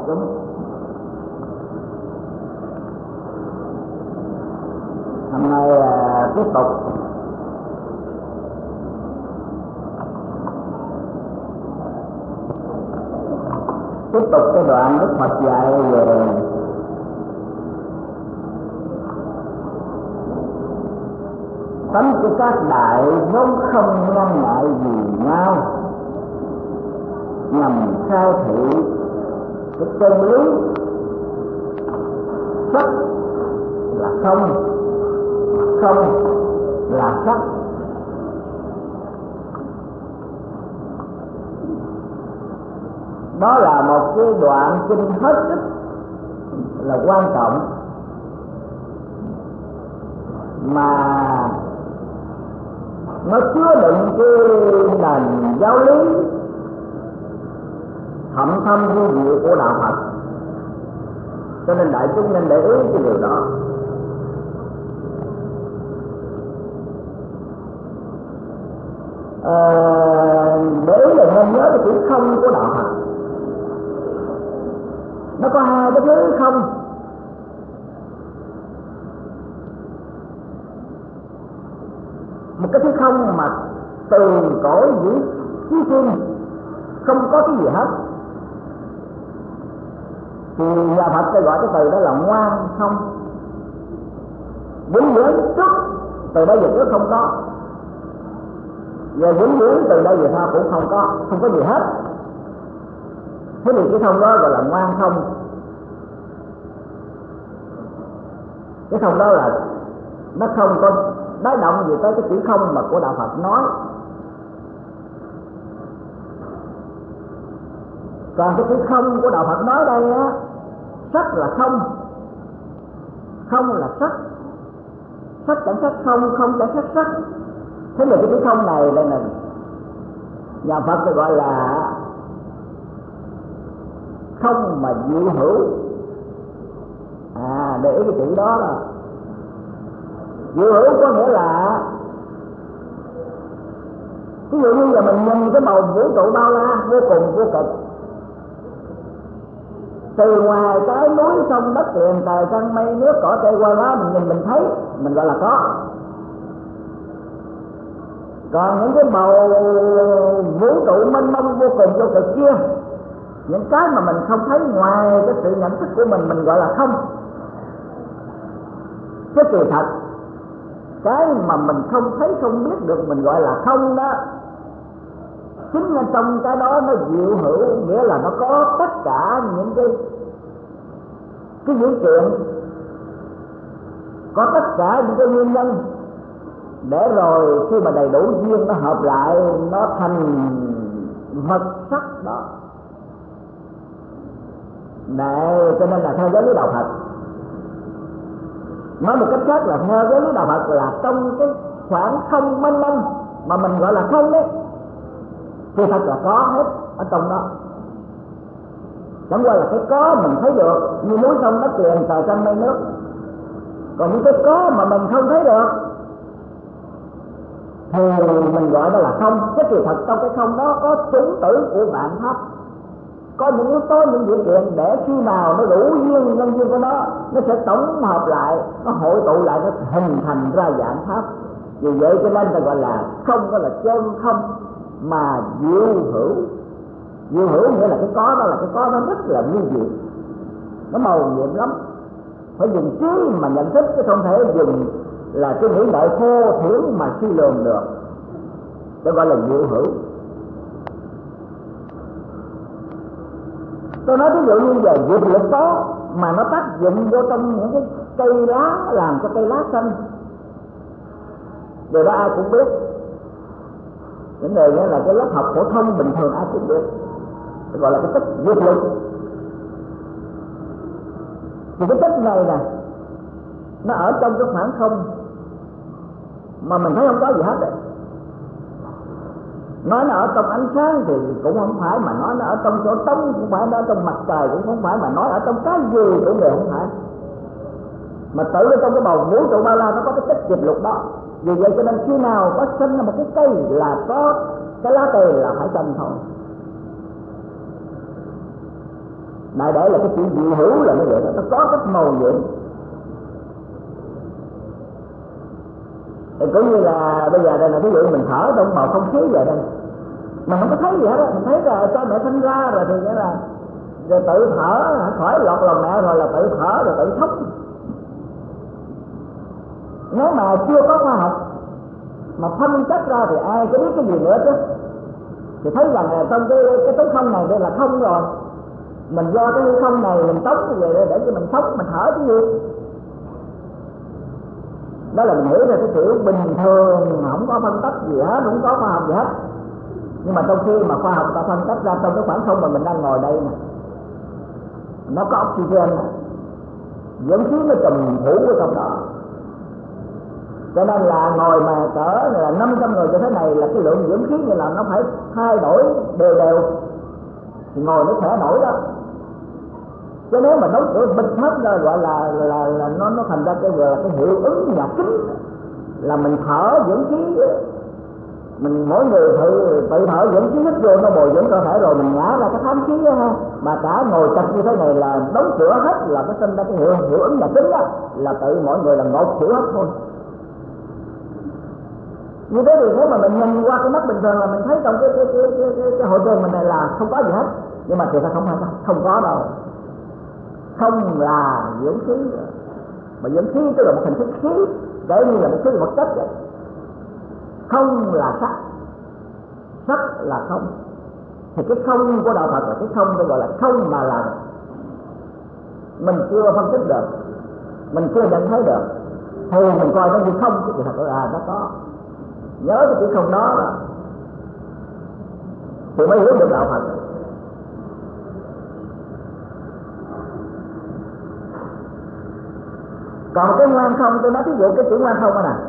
chúng. Hôm nay tiếp tục cái đoạn Đức Phật dạy về tánh của các đại vốn không ngăn ngại gì nhau, nhằm khai thị cái chân lý sắc là không, không là sắc. Đó là một cái đoạn kinh hết sức là quan trọng mà nó chứa đựng cái nền giáo lý thậm thâm vi diệu của đạo Phật, cho nên đại chúng nên để ý cái điều đó. Để ý là nên nhớ cái chữ không của đạo Phật. Nó có hai cái thứ không. Một cái thứ không mà từ cõi dĩ chí sinh không có cái gì hết, thì nhà Phật sẽ gọi cái từ đó là ngoan không. Vĩnh viễn trước từ đây về trước không có, và vĩnh viễn từ đây về sau cũng không có gì hết. Thế thì cái không đó gọi là ngoan không. Cái không đó là nó không có nói động gì tới cái chữ không mà của đạo Phật nói. Còn cái chữ không của đạo Phật nói đây á, sắc là không, không là sắc, sắc chẳng sắc không, không chẳng sắc sắc. Thế là cái chữ không này đây này, nhà Phật thì gọi là không mà diệu hữu. Để ý cái chữ đó là diệu hữu, có nghĩa là ví dụ như là mình nhìn cái bầu vũ trụ bao la vô cùng vô cực, từ ngoài cái núi sông đất liền trời trăng mây nước cỏ cây hoa lá mình nhìn mình thấy, mình gọi là có. Còn những cái bầu vũ trụ mênh mông vô cùng vô cực kia, những cái mà mình không thấy ngoài cái sự nhận thức của mình gọi là không. Cái kỳ thật, cái mà mình không thấy không biết được mình gọi là không đó, chính là trong cái đó nó diệu hữu, nghĩa là nó có tất cả những cái dữ kiện, có tất cả những cái nguyên nhân, để rồi khi mà đầy đủ duyên nó hợp lại, nó thành vật sắc đó. Để cho nên là theo giáo lý đạo Phật, nói một cách khác là theo giáo lý đạo Phật là trong cái khoảng không mênh mông mà mình gọi là không đấy, thì thật là có hết ở trong đó. Chẳng qua là cái có mình thấy được như núi sông đất liền trời trăng mây nước. Còn những cái có mà mình không thấy được thì mình gọi đó là không. Cái kỳ thật trong cái không đó có chủng tử của vạn pháp, có những yếu tố, những điều kiện để khi nào nó đủ duyên, nhân duyên của nó sẽ tổng hợp lại, nó hội tụ lại, nó hình thành ra vạn pháp. Vì vậy cho nên ta gọi là không, đó là chân không mà diệu hữu. Diệu hữu nghĩa là cái có đó, là cái có nó rất là vi diệu, nó màu nhiệm lắm, phải dùng trí mà nhận thức, chứ không thể dùng là cái nghĩ ngợi thô thiển mà suy lường được. Đó gọi là diệu hữu. Tôi nói ví dụ như về diệt lực đó mà nó tác dụng vô trong những cái cây lá, làm cho cây lá xanh, điều đó ai cũng biết. Những người đó là cái lớp học phổ thông bình thường ai cũng biết, gọi là cái tích diệt lực. Thì cái tích này nè, nó ở trong cái khoảng không mà mình thấy không có gì hết đấy. Nói nó ở trong ánh sáng thì cũng không phải, mà nói nó ở trong chỗ trống cũng phải, nó ở trong mặt trời cũng không phải, mà nói ở trong cái gì cũng đều không phải. Mà tự ở trong cái bầu vũ trụ bao la nó có cái tích diệt lục đó. Vì vậy cho nên khi nào có sinh ra một cái cây là có cái lá cây là phải xanh thôi. đại để là cái chuyện diệu hữu là nó vậy đó, nó có cách màu nhiệm. Thì cũng như là bây giờ đây là ví dụ mình thở trong bầu không khí vậy đây, mình không có thấy gì hết á, mình thấy là cha mẹ sinh ra rồi thì nghĩa là rồi tự thở, khỏi lọt lòng mẹ rồi là tự thở rồi tự sống. Nếu mà chưa có khoa học mà phân tích ra thì ai có biết cái gì nữa chứ. Thì thấy rằng là trong cái tống không này đây là không rồi, mình do cái không này mình tống như vậy để cho mình sống, mình thở chứ gì. Đó là mình hiểu ra cái kiểu bình thường, không có phân tích gì hết, không có khoa học gì hết. Nhưng mà trong khi mà khoa học ta phân tích ra trong cái khoảng không mà mình đang ngồi đây nè, nó có oxygen, dưỡng khí nó trùm phủ ở trong đó. Cho nên là ngồi mà cỡ là 500 người như thế này là cái lượng dưỡng khí như là nó phải thay đổi đều đều thì ngồi nó khỏe nổi đó. Chứ nếu mà đóng cửa bịt hết ra gọi là nó thành ra cái gọi là cái hiệu ứng nhà kính, là mình thở dưỡng khí, mình mỗi người tự thở dưỡng khí hít vô nó bồi dưỡng cơ thể rồi mình nhả ra cái thám khí đó ha. Mà cả ngồi chặt như thế này là đóng cửa hết là cái sinh ra cái hiệu ứng nhà kính đó, là tự mỗi người là ngột xỉu hết thôi. Như thế thì nếu mà mình nhìn qua cái mắt bình thường là mình thấy trong cái hội trường mình này là không có gì hết, nhưng mà thì ta không phải đâu, không có đâu. Không là dưỡng khí, mà dưỡng khí tức là một hình thức khí, để như là một thứ vật chất vậy. Không là sắc, sắc là không. Thì cái không của đạo Phật là cái không, tôi gọi là không mà là mình chưa phân tích được, mình chưa nhận thấy được, thì mình coi nó như không, chứ thật là nó có. Nhớ cái chữ không đó thì mới hiểu được đạo Phật. Còn cái ngoan không, tôi nói ví dụ cái chữ ngoan không đó nè.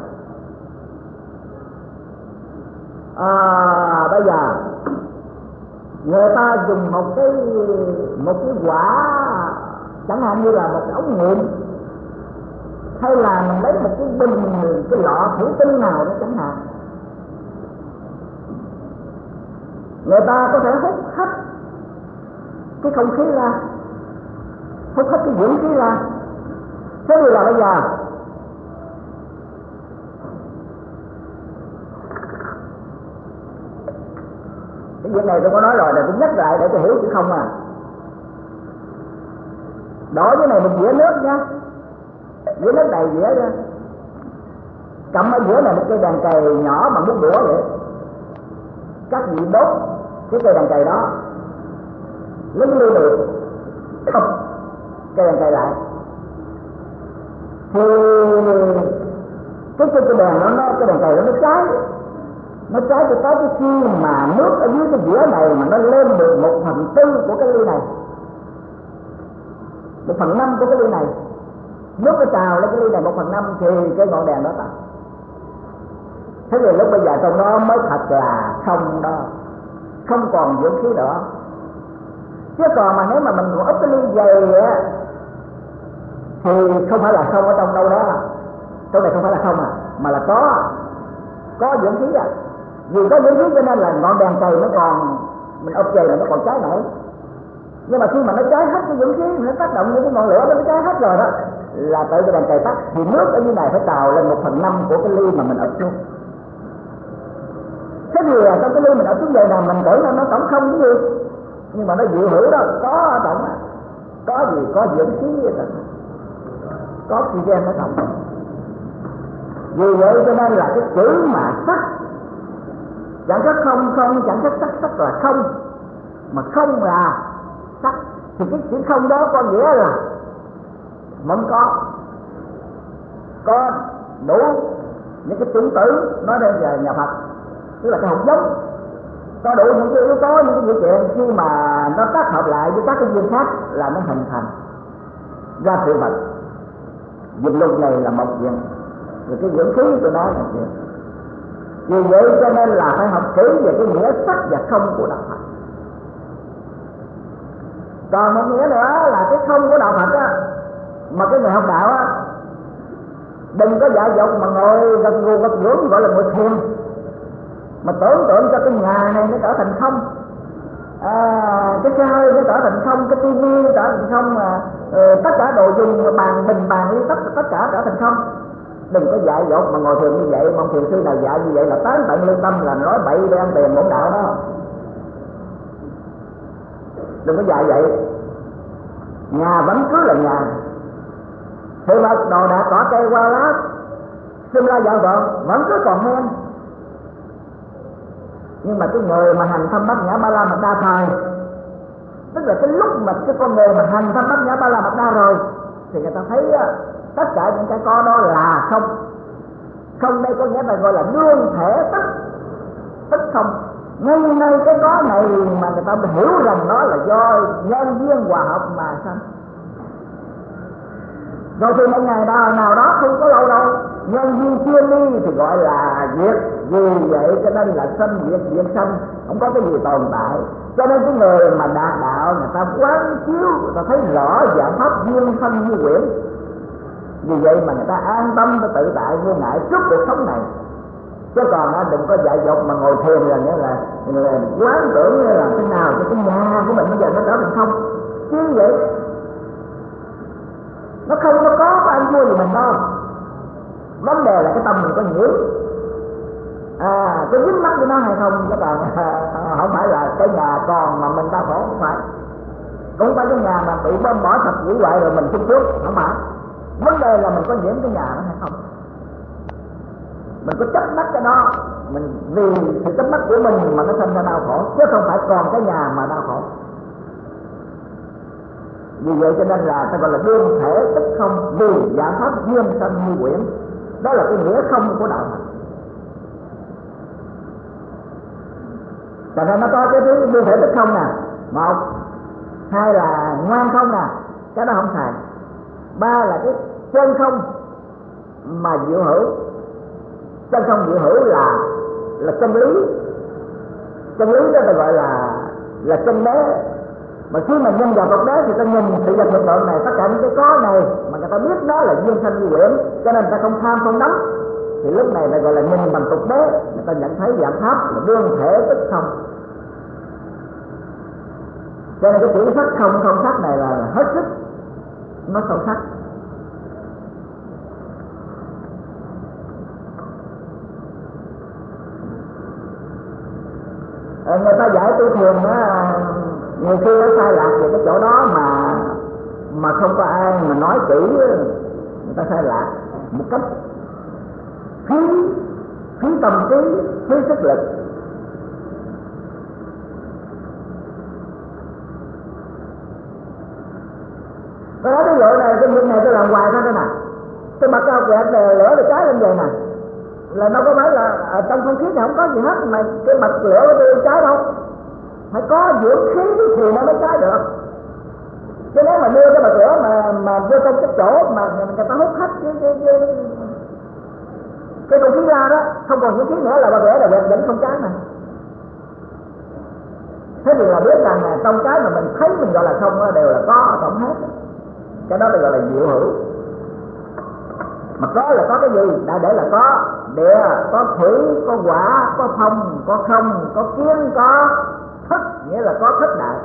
Bây giờ người ta dùng một cái quả, chẳng hạn như là một cái ống nghiệm, hay là mình lấy một cái bình, cái lọ thủy tinh nào đó chẳng hạn, người ta có thể hút hết cái không khí ra, hút hết cái dưỡng khí ra. Thế thì là bây giờ cái việc này tôi có nói rồi, là tôi nhắc lại để cho hiểu chứ không à. Đổ cái này mình dĩa nước nha, dĩa nước đầy dĩa ra, cầm ở giữa này một cây đàn cày nhỏ bằng bút đũa vậy, các vị đốt cái cây đàn cày đó, lấy cái ly được cây đàn cày lại, thì cái đèn nó cái đèn cày nó cháy cho tới cái khi mà nước ở dưới cái dĩa này mà nó lên được 1/4 của cái ly này, 1/5 của cái ly này, nước nó trào lên cái ly này 1/5 thì cái ngọn đèn đó tắt. Thế thì lúc bây giờ trong đó mới thật là không đó, không còn dưỡng khí nữa. Chứ còn mà nếu mà mình còn úp cái ly dày á thì không phải là không ở trong đâu đó, trong này không phải là không mà là có dưỡng khí à. Vì có dưỡng khí cho nên là ngọn đèn cày nó còn, mình úp dày là nó còn cháy nổi. Nhưng mà khi mà nó cháy hết cái dưỡng khí, nó tác động những cái ngọn lửa nó cháy hết rồi đó, là tự cái đèn cày tắt, thì nước ở dưới này phải trào lên 1/5 của cái ly mà mình úp xuống. Thế thì trong cái ly mình úp xuống vậy là mình tưởng là nó tổng không cái gì, nhưng mà nó diệu hữu đó, có ở trong đó, có gì, có dưỡng khí vậy đó, có oxygen ở trong. Vì vậy cho nên là cái chữ mà sắc, chẳng có không, chẳng có sắc là không, mà không là sắc, thì cái chữ không đó có nghĩa là vẫn có đủ những cái chủng tử nói đây là nhà Phật, tức là cái hạt giống, có đủ những cái yếu tố, những cái điều kiện khi mà nó tác hợp lại với các cái duyên khác là nó hình thành ra sự vật. Dịch luật này là một chuyện, rồi cái dưỡng khí tôi nói là chuyện. Vì vậy cho nên là phải học kỹ về cái nghĩa sắc và không của đạo Phật. Còn một nghĩa nữa là cái không của đạo Phật á, mà cái người học đạo á đừng có dại dột mà ngồi gật gù gọi là ngồi thiền, mà tưởng tượng cho cái nhà này nó trở thành không. Cái xe hơi nó trở thành không, cái tivi nó trở thành không, tất cả đồ dùng bàn bình bàn ly tất cả trở thành không. Đừng có dại dột mà ngồi thiền như vậy, mong thiền sư nào dạy như vậy là tán tận lương tâm, là nói bậy để ăn tiền bổn đạo đó. Đừng có dạy vậy. Nhà vẫn cứ là nhà, sự vật đồ đạc cỏ cây hoa lá xung la dạo dọn vẫn cứ còn men. Nhưng mà cái người mà hành thâm bát nhã ba la mật đa thời, tức là cái lúc mà cái con người mà hành thâm bát nhã ba la mật đa rồi, thì người ta thấy tất cả những cái có đó là không. Không đây có nghĩa là gọi là đương thể tức không. Ngay nơi cái có này mà người ta hiểu rằng nó là do nhân duyên hòa hợp mà sanh. Rồi thì một ngày nào đó không có lâu đâu, nhân duyên chia ly thì gọi là diệt. Vì vậy cho nên là sanh diệt, diệt sanh, không có cái gì tồn tại. Cho nên cái người mà đạt đạo, người ta quán chiếu, người ta thấy rõ dạng pháp duyên sanh như quyển. Vì vậy mà người ta an tâm, tự tại vô ngại trước cuộc sống này. Chứ còn đừng có dại dột mà ngồi thiền là nghĩa là quán tưởng như là thế nào cho cái nhà của mình bây giờ nó trở thành không. Chứ vậy nó không, nó có ăn thua gì mình đâu. Vấn đề là cái tâm mình có nhiễu, cái dính mắt của nó hay không. Chứ còn không phải là cái nhà còn mà mình ta khổ, không phải. Cũng phải cái nhà mà bị bom bỏ sập hủy hoại rồi mình xuống trước, không phải. Vấn đề là mình có nhiễm cái nhà đó hay không. Mình có chấp mắt cái đó, mình vì sự chấp mắt của mình mà nó sinh ra đau khổ, chứ không phải còn cái nhà mà đau khổ. Vì vậy cho nên là ta gọi là đương thể tức không, vì dạng pháp duyên sanh như quyển. Đó là cái nghĩa không của đạo Phật. Tại ra nó có cái thứ đương thể tức không nè, một. Hai là ngoan không nè, cái đó không xài. Ba là cái chân không mà diệu hữu. Chân không diệu hữu là chân lý. Chân lý đó ta gọi là chân đế. Mà khi mà nhân vào một đế thì ta nhìn sự vật hiện tượng này, tất cả những cái có này mà người ta biết đó là duyên sanh như quyển, cho nên người ta không tham không đắm. Thì lúc này ta gọi là nhìn bằng tục đế, người ta nhận thấy dạng pháp là đương thể tức không. Cho nên cái chữ sắc không sắc này là hết sức nó sâu sắc. Người ta giải tu thiền nhiều khi nó sai lạc về cái chỗ đó mà không có ai mà nói kỹ, người ta sai lạc một cách phí tâm trí, phí sức lực. Tôi nói ví dụ này, cái việc này tôi làm hoài thôi nè, tôi bật cao quẹt lửa thì cháy lên vậy nè, là đâu có phải là ở trong không khí thì không có gì hết mà cái bật lửa của tôi cháy đâu, phải có dưỡng khí thì nó mới cháy được. Chứ nếu mà đưa cái bật lửa mà vô trong cái chỗ mà người ta hút hết cái không khí ra đó, không còn dưỡng khí nữa là bật lửa là vẫn không cháy mà. Thế thì là biết rằng là trong cái mà mình thấy mình gọi là không đều là có tổng hết. Cái đó được gọi là diệu hữu. Mà có là có cái gì? Đại để là có địa, có thủy, có hỏa, có phong, có không, có kiến, có thức, nghĩa là có thức đại.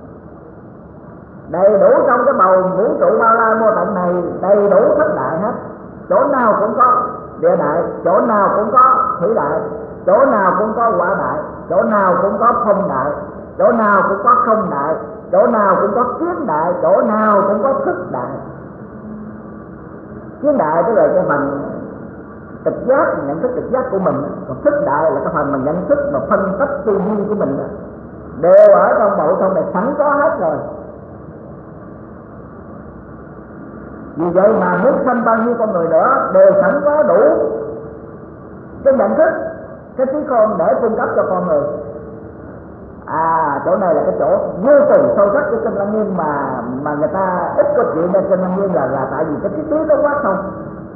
Đầy đủ trong cái bầu vũ trụ bao la vô tận này, đầy đủ thức đại hết. Chỗ nào cũng có địa đại, chỗ nào cũng có thủy đại, chỗ nào cũng có hỏa đại, chỗ nào cũng có phong đại, chỗ nào cũng có không đại, chỗ nào cũng có kiến đại, chỗ nào cũng có thức đại. Kiến đại tức là cái phần trực giác, nhận thức trực giác của mình, còn thức đại là cái phần mình nhận thức và phân tích tư duy của mình đều ở trong bộ thông này sẵn có hết rồi. Vì vậy mà nước sanh bao nhiêu con người nữa đều sẵn có đủ cái nhận thức, cái trí khôn để cung cấp cho con người. Chỗ này là cái chỗ vô cùng sâu sắc của Kinh Lăng Nghiêm mà người ta ít có chuyện trên Kinh Lăng Nghiêm là tại vì cái trí trí nó quá sâu.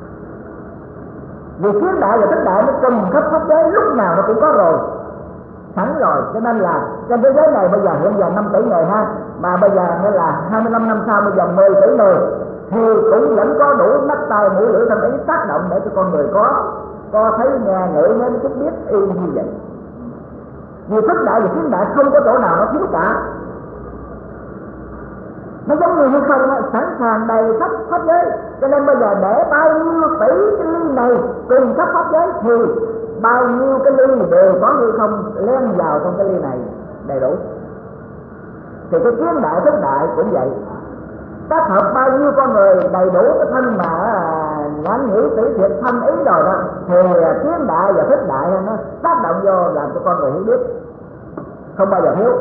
Vì kiến đại và thức đại nó trùm khắp pháp giới, lúc nào nó cũng có rồi, sẵn rồi. Cho nên là trên thế giới này bây giờ hiện giờ 5 tỷ người ha, mà bây giờ nghĩa là 25 năm sau bây giờ 10 tỷ người thì cũng vẫn có đủ mắt tai mũi lưỡi thân ý tác động để cho con người có thấy nghe ngửi nếm chút biết y như vậy. Vì thức đại và kiến đại không có chỗ nào nó thiếu cả. Nó giống như hư không đó, sẵn sàng đầy khắp pháp giới. Cho nên bây giờ để bao nhiêu tỷ cái ly này cùng khắp pháp giới thì bao nhiêu cái ly đều có hư không len vào trong cái ly này đầy đủ. Thì cái kiến đại thức đại cũng vậy, tác hợp bao nhiêu con người đầy đủ cái thân mà nhãn nhĩ tỷ thiệt thân ý rồi đó, thì kiến đại và thức đại nó tác động vô làm cho con người hiểu biết, không bao giờ thiếu.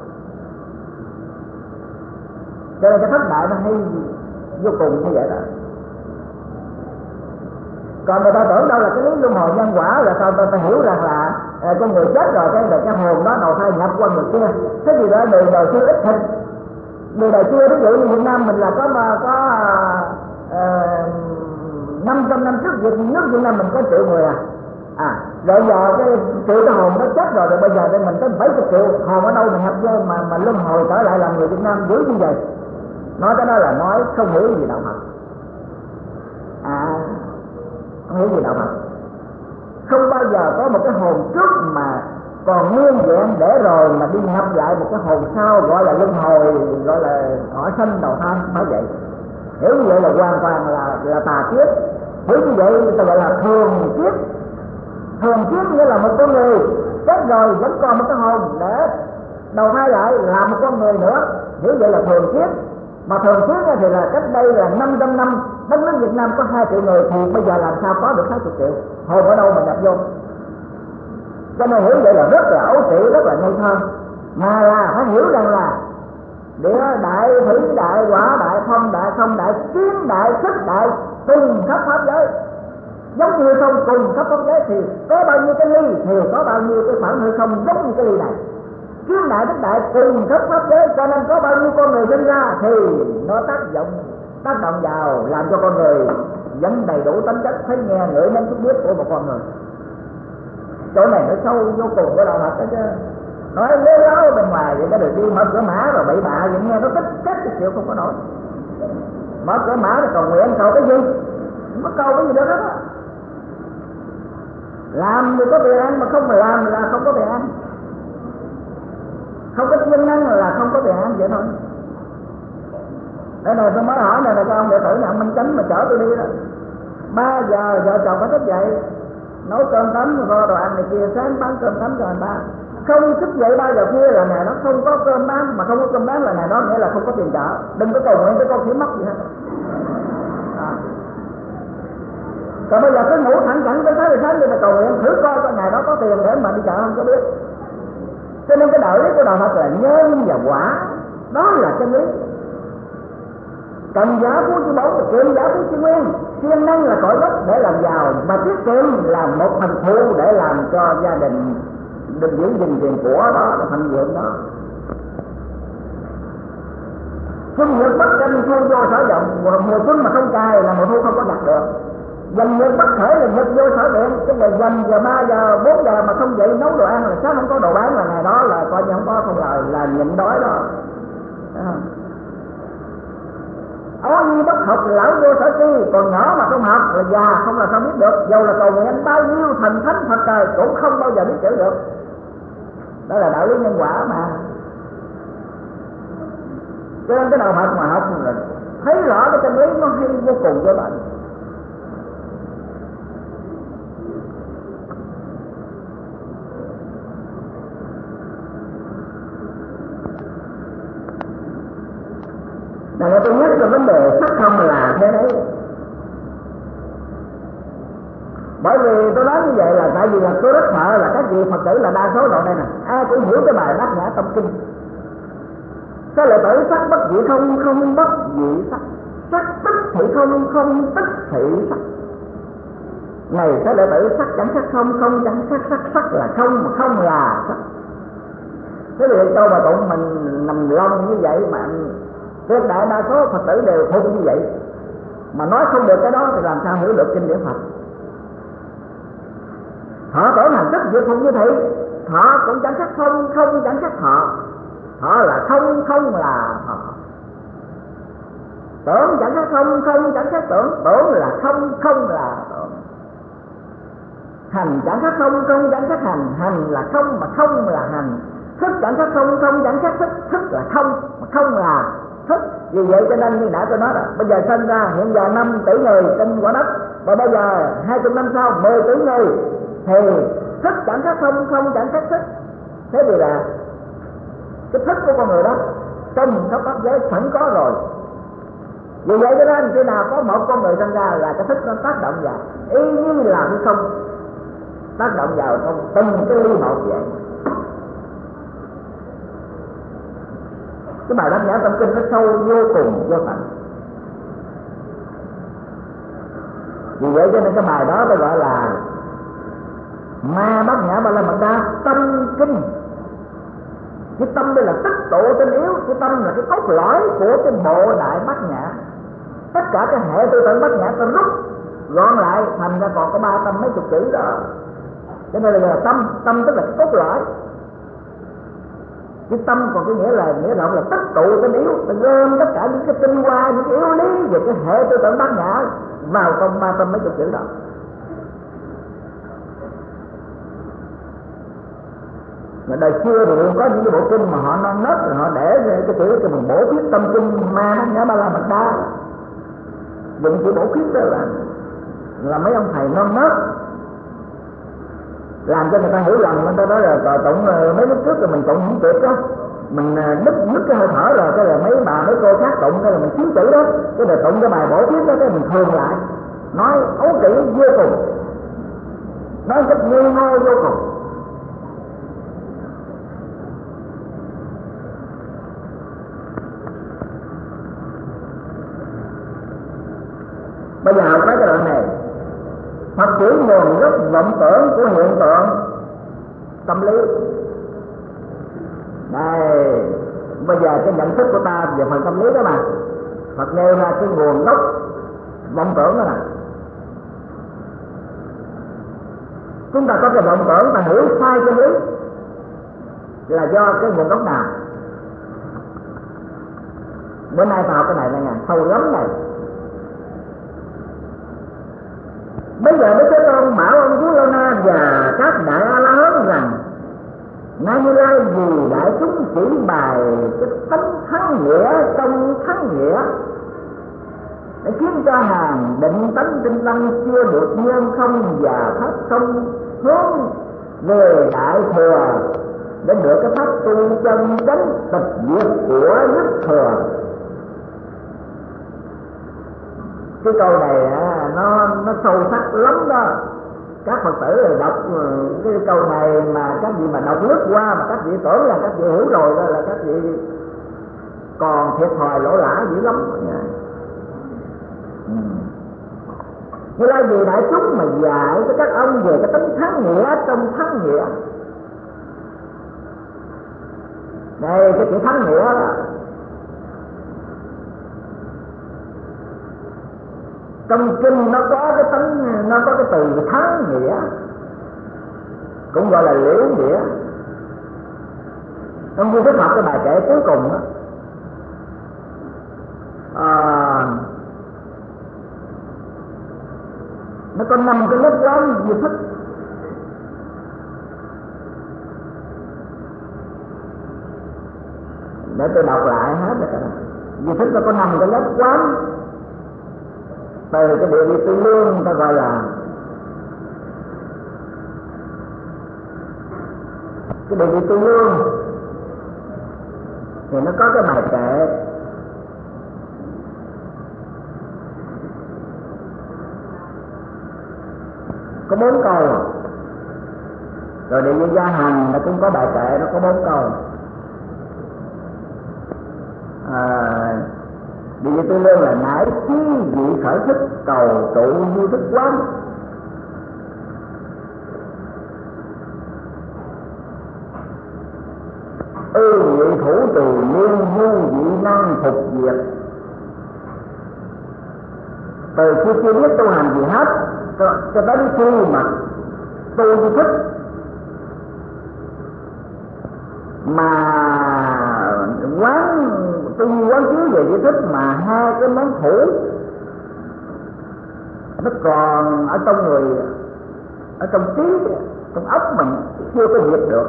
Cho nên cái thất đại nó hay vô cùng như vậy đó. Còn người ta tưởng đâu là cái lý luân hồi nhân quả là sao ta phải hiểu rằng là con người chết rồi cái hồn đó đầu thai nhập qua người kia. Cái gì đó đời đời xưa ít thịt, đời xưa ví dụ như Việt Nam mình là có 500 năm trước nước Việt Nam mình có 1 triệu người rồi giờ cái triệu cái hồn nó chết rồi bây giờ đây mình có 70 triệu hồn ở đâu mà nhập vô mà luân hồi trở lại làm người Việt Nam dữ như vậy. Nói cái đó là nói không hiểu gì đạo Phật, không hiểu gì đạo Phật. Không bao giờ có một cái hồn trước mà còn nguyên vẹn để rồi mà đi nhập lại một cái hồn sau, gọi là luân hồi, gọi là họ sanh đầu thai, phải vậy. Hiểu như vậy là hoàn toàn là tà kiếp. Hiểu như vậy người ta gọi là thường kiếp. Thường kiếp nghĩa là một con người chết rồi vẫn còn một cái hồn để đầu thai lại làm một con người nữa. Hiểu vậy là thường kiếp. Mà thường kiếp thì là cách đây là 500 năm đất nước Việt Nam có 2 triệu người thì bây giờ làm sao có được 60 triệu, hồn ở đâu mà nhập vô. Cho nên hiểu vậy là rất là ấu trĩ, rất là ngây thơ. Mà là phải hiểu rằng là địa đại, thủy đại, hỏa đại, phong đại, không đại, kiến đại, thức đại cùng khắp pháp giới. Giống như không cùng khắp pháp giới thì có bao nhiêu cái ly thì có bao nhiêu cái khoảng hư không giống như cái ly này. Kiến đại, thức đại cùng khắp pháp giới, cho nên có bao nhiêu con người sinh ra thì nó tác động vào làm cho con người vẫn đầy đủ tánh chất thấy nghe ngửi nếm xúc biết của một con người. Chỗ này nó sâu vô cùng của đạo Phật đó chứ. Nói nếu đó bên ngoài vậy cái được đi mở cửa mã rồi bậy bạ vậy nghe nó tích cách cái chịu không có nổi. Mở cửa mã rồi cầu nguyện cầu cái gì? Không có cầu cái gì đó đó. Làm thì có tiền ăn mà không mà làm là không có tiền ăn. Không có siêng năng là không có tiền ăn vậy thôi. Đây này tôi mới hỏi này là cho ông đệ tử này ông Minh Chánh mà chở tôi đi đó. 3 giờ vợ chồng phải thức dậy nấu cơm tắm rồi đồ ăn này kia, sáng bán cơm tắm cho anh ta. Không thức dậy 3 giờ khuya là ngày đó không có cơm bán, mà không có cơm bán là ngày đó nghĩa là không có tiền trả. Đừng có cầu nguyện cái con kiếm mất gì hết. Còn bây giờ cứ ngủ thẳng thẳng tới 6 giờ sáng đi mà cầu nguyện thử coi ngày đó có tiền để mà đi chợ không có biết. Cho nên cái đạo lý của đạo Phật là nhân và quả, đó là chân lý. Cần giá phú chi báu, kiệm giá phú chi nguyên. Siêng năng là cội gốc để làm giàu, mà tiết kiệm là một thành thu để làm cho gia đình được giữ gìn tiền của đó, là thành vượng đó. Xuân nhật bất tranh thu vô sở vọng, mùa xuân mà không cài là mùa thu không có gặt được. Dành nhật bất khởi là nhật vô sở điện, tức là dành giờ 3 giờ 4 giờ mà không dậy nấu đồ ăn là sáng không có đồ bán là ngày đó là coi như không có không lời, là nhịn đói đó. Ó như bất học lão vô sở tri, còn nhỏ mà không học là già không là sao biết được. Dầu là cầu nguyện bao nhiêu thần thánh Phật trời cũng không bao giờ biết chữ được. Đó là đạo lý nhân quả mà. Cho nên cái đạo Phật mà học rồi thấy rõ cái chân lý nó hay vô cùng cho bạn. Là tôi nhắc cái vấn đề sắc không là thế đấy. Bởi vì tôi nói như vậy là tại vì là tôi rất sợ là các vị Phật tử là đa số độ đây nè, ai cũng hiểu cái bài Bát Nhã Tâm Kinh. Cái lời tử sắc bất dị không, không bất dị sắc. Sắc tức thị không, không tức thị sắc. Này cái lời tử sắc chẳng sắc không, không chẳng sắc, sắc sắc là không mà không là sắc. Thế thì câu bà tụng mình nằm lông như vậy mà tuyệt đại đa số Phật tử đều thuộc như vậy, mà nói không được cái đó thì làm sao hiểu được kinh điển Phật. Họ tưởng hành thức diệt phục như thị, họ cũng chẳng sắc không, không chẳng sắc họ. Họ là không, không là họ. Tưởng chẳng sắc không, không chẳng sắc tưởng, tưởng là không, không là tưởng. hành chẳng khác không, không chẳng khác hành, hành là không mà không là hành, thức chẳng khác không, không chẳng khác thức, thức là không mà không là thức. Vì vậy cho nên như đã tôi nói là bây giờ sinh ra hiện giờ 5 tỷ người trên quả đất, và bây giờ 20 năm sau 10 tỷ người, thì thức chẳng khác không, không chẳng khác thức. Thế thì là cái thức của con người đó trong khắp pháp giới sẵn có rồi. Vì vậy cho nên khi nào có một con người sinh ra là cái thức nó tác động vào, y như là cái không tác động vào trong từng cái ly một vậy. Cái bài Bát Nhã Tâm Kinh nó sâu vô cùng vô tận. Vì vậy cho nên cái bài đó tôi gọi là Ma Bát Nhã Ba La Mật Đa Tâm Kinh. Cái tâm đây là tích tụ tinh yếu, cái tâm là cái cốt lõi của cái bộ đại Bát Nhã. Tất cả cái hệ tư tưởng Bát Nhã ta rút gọn lại thành ra còn có 300 mấy chục chữ đó. Cho nên là tâm, tâm tức là cái cốt lõi. Cái tâm còn cái nghĩa rộng là tích tụ tinh yếu, ta gom tất cả những cái tinh hoa, những cái yếu lý về cái hệ tư tưởng Bát Nhã vào trong 300 mấy chục chữ đó. Mà đời xưa thì có những cái bộ kinh mà họ non nớt rồi họ để cái chữ cái bằng bổ khuyết tâm kinh Ma Bát Nhã Ba La Mật Đa, dùng chữ bổ khuyết đó là mấy ông thầy non nớt làm cho người ta hiểu lầm. Người ta nói là tụng mấy lúc trước rồi mình tụng không kịp đó, mình nứt cái hơi thở rồi cái là mấy bà mấy cô khác tụng cái là mình thiếu chữ đó, cái là tụng cái bài bổ khuyết đó cái mình thường lại nói ấu kỹ vô cùng, nói rất ngu ngơ vô cùng. Bây giờ học mấy cái đoạn này, Phật chỉ nguồn gốc vọng tưởng của hiện tượng tâm lý. Đây, bây giờ cái nhận thức của ta về phần tâm lý đó mà, Phật nêu ra cái nguồn gốc vọng tưởng đó nè. Chúng ta có cái vọng tưởng mà hiểu sai chân lý là do cái nguồn gốc nào? Bữa nay ta học cái này này nè, sâu lắm này. Bây giờ Đức Thế Tôn bảo ông Vú Lô Na và các đại A La Hán rằng Ngài Như Lai vì đại chúng chỉ bài cái tánh thắng nghĩa trong thắng nghĩa để khiến cho hàng định tánh tinh văn chưa được nhân không và pháp không hướng về đại thừa để được cái pháp tu chân chánh tịch diệt của nhất thừa. Cái câu này nó sâu sắc lắm đó. Các Phật tử đọc cái câu này mà các vị mà đọc lướt qua mà các vị tưởng là các vị hiểu rồi đó là các vị còn thiệt thòi lỗ lã dữ lắm. Như là vì đại chúng mà dạy cho các ông về cái tính thắng nghĩa trong thắng nghĩa. Đây cái chữ thắng nghĩa đó, trong kinh nó có cái tính, nó có cái từ thắng nghĩa, cũng gọi là liễu nghĩa. Trong Duy Thức học cái bài kệ cuối cùng đó, nó có 5 cái lớp quán Duy Thức. Để tôi đọc lại hết rồi. Duy Thức nó có 5 cái lớp quán. Từ cái địa vị tư lương ta gọi là cái địa vị tư lương thì nó có cái bài kệ có 4 câu. Rồi địa vị gia hành nó cũng có bài kệ, nó có 4 câu. Địa vị tư lương là nãi chí vị khởi thức cầu trụ Duy Thức quán. Vị thủ từ liên vô vị năng phục diệt. Từ khi chưa biết tu hành gì hết cho đến khi mà tu Duy Thức mà quán tu quán chiếu về Duy Thức mà hai cái món thủ nó còn ở trong người ở trong trí, trong óc mình chưa có diệt được.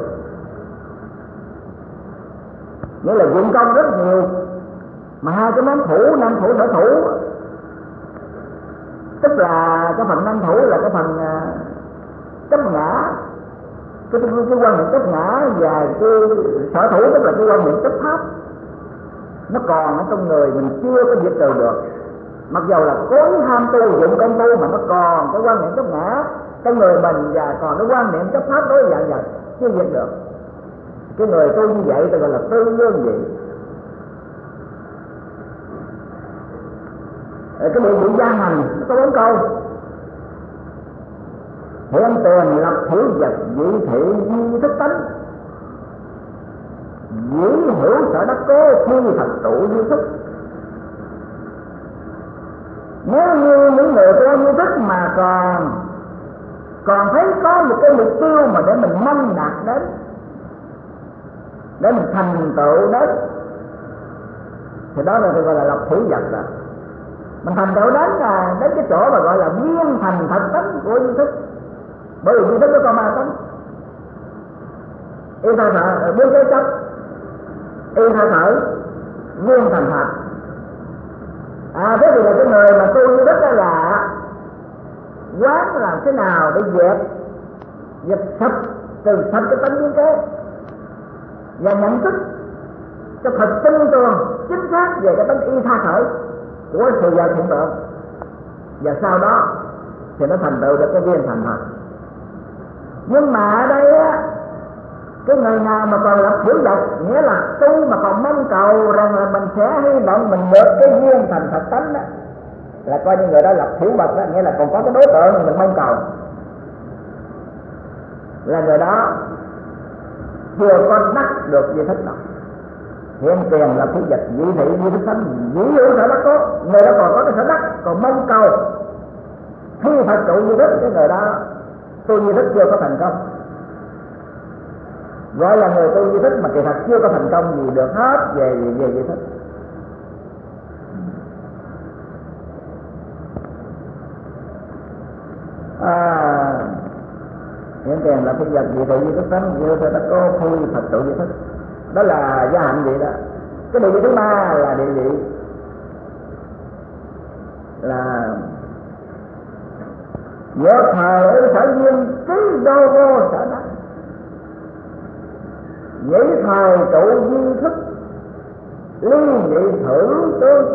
Nghĩa là dụng công rất nhiều, mà hai cái nắm thủ, nam thủ sở thủ, tức là cái phần nam thủ là cái phần chấp ngã, cái quan niệm chấp ngã, và cái sở thủ tức là cái quan niệm chấp pháp, nó còn ở trong người mình chưa có diệt trừ được. Mặc dầu là cố ham tu, dụng công tu, mà nó còn cái quan niệm chấp ngã trong người mình, và còn cái quan niệm chấp pháp đối dạng vật chưa diệt được. Cái người tu như vậy tôi gọi là tư lương vị. Cái địa vị gia hành có 4 câu: hiện tiền lập thủy vật vị thị duy thức tánh, dĩ hiểu sở đắc cố khi thật trụ duy thức. Nếu như những người tu duy thức mà còn thấy có một cái mục tiêu mà để mình mong đạt đến, để mình thành tựu đến, thì đó là gọi là lập thủy vật rồi. Mình thành tựu đến là đến cái chỗ mà gọi là viên thành thật tánh của duy thức. Bởi vì duy thức nó có 3 tánh: y tha thở, bốn cái chấp, y tha thở, viên thành thật. Thế thì là cái người mà tu duy thức đó là quán làm thế nào để dẹp sạch, từ sạch cái tánh viên kế, và nhận thức cho thật tinh tường chính xác về cái tánh y tha khởi của sự vật hiện tượng, và sau đó thì nó thành tựu được cái viên thành thật. Nhưng mà ở đây á, cái người nào mà còn lập thủy vật, nghĩa là tu mà còn mong cầu rằng là mình sẽ hy vọng mình được cái viên thành thật tánh đó, là coi như người đó lập thủy vật đó, nghĩa là còn có cái đối tượng mình mong cầu, là người đó chưa có đắc được duy thức nào. Hiện tiền là thủy vật vị thị duy thức tánh, dĩ hữu sở đắc cố, người đó còn có cái sở đắc, còn mong cầu khi thật trụ duy thức, cái người đó tu duy thức chưa có thành công, gọi là người tu duy thức mà kỳ thật chưa có thành công gì được hết về duy thức. Hiện tiền là cái vật vị thị duy thức tánh, dĩ hữu sở đắc cố khi thật trụ duy thức, đó là gia hạnh vị đó. Cái địa vị thứ 3 là địa vị là vợ thời ở sở duyên trí đô vô sở đắc, nhĩ thời trụ duy thức ly nhị thử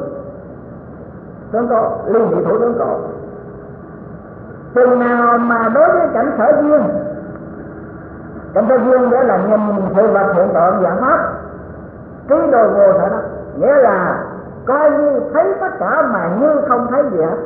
tướng có, ly nhị thủ tướng có. Chừng nào mà đối với cảnh sở duyên, cảnh sở duyên đó là nhìn sự vật hiện tượng và pháp, trí đồ vô sở đắc, nghĩa là coi như thấy tất cả mà như không thấy gì hết.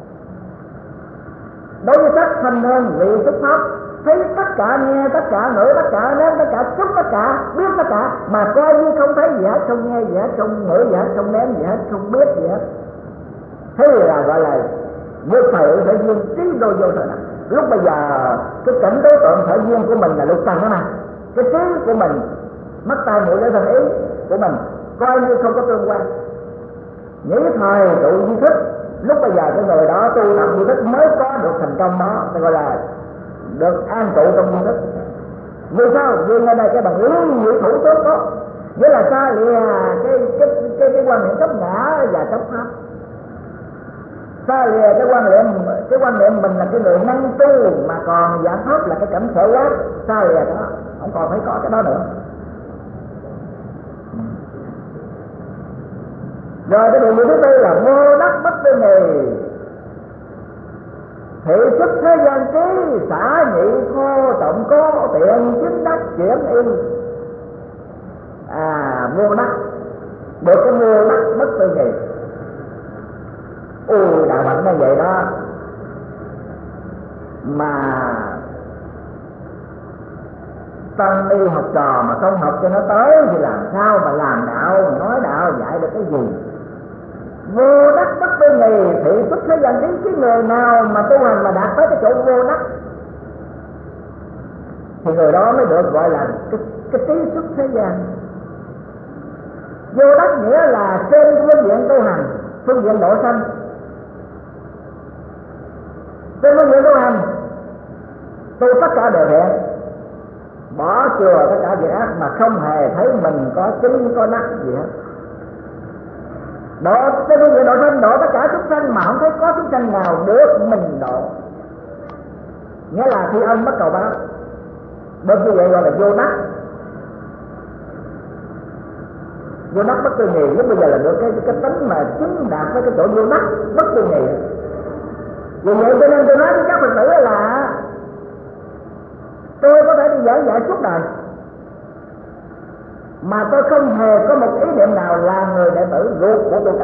Đối với sắc thanh hơn vị xuất pháp, thấy tất cả, nghe tất cả, ngửi tất cả, nếm tất cả, xúc tất cả, biết tất cả, mà coi như không thấy gì hết, không nghe gì hết, không ngửi gì hết, không nếm gì hết, không biết gì hết. Thế là gọi là vô thời sở duyên trí đô vô sở đắc. Lúc bây giờ cái cảnh đối tượng sở duyên của mình là lục trần đó nè, cái trí của mình, mắt tai mũi lưỡi thân ý của mình coi như không có tương quan. Nhĩ thời trụ duy thức, lúc bây giờ cái người đó tu tập duy thức mới có được thành công đó, ta gọi là được an trụ trong duy thức. Vì sao? Vì ngay đây cái bằng lý nhị thủ tướng có, nghĩa là xa lìa cái quan niệm chấp ngã và chấp pháp, xa lìa cái quan niệm mình là cái người năng tu, mà còn giải pháp là cái cảnh sở quát, xa lìa đó, không còn phải có cái đó nữa. Rồi cái điều thứ tư là vô đắc bất tư nghì, thị xuất thế gian trí, xả nhị khô trọng cố, tiện chính đắc chuyển y. Vô đắc, được cái vô đắc bất tư nghì. Đạo Phật nó vậy đó, mà tăng ni học trò mà không học cho nó tới thì làm sao mà làm đạo, nói đạo, dạy được cái gì? Vô đắc bất tư nghì, thị xuất thế gian trí. Cái người nào mà tu hành mà đạt tới cái chỗ vô đắc thì người đó mới được gọi là cái trí xuất thế gian. Vô đắc nghĩa là trên phương diện tu hành, phương diện độ sanh. Trên phương diện tu hành tu tất cả đều thiện, bỏ chừa tất cả việc ác mà không hề thấy mình có chính có nắc gì hết. Độ cái người độ sanh độ tất cả chúng sanh mà không thấy có chúng sanh nào được mình độ, nghĩa là thi ân bất cầu báo. Bên như vậy gọi là vô đắc. Vô đắc bất tư nghị, lúc bây giờ là được cái tính mà chứng đạt với cái chỗ vô đắc bất tư nghị. Vì vậy cho nên tôi nói với các Phật tử là tôi có thể đi giảng dạy suốt đời mà tôi không hề có một ý niệm nào là người đệ tử ruột của tôi cả.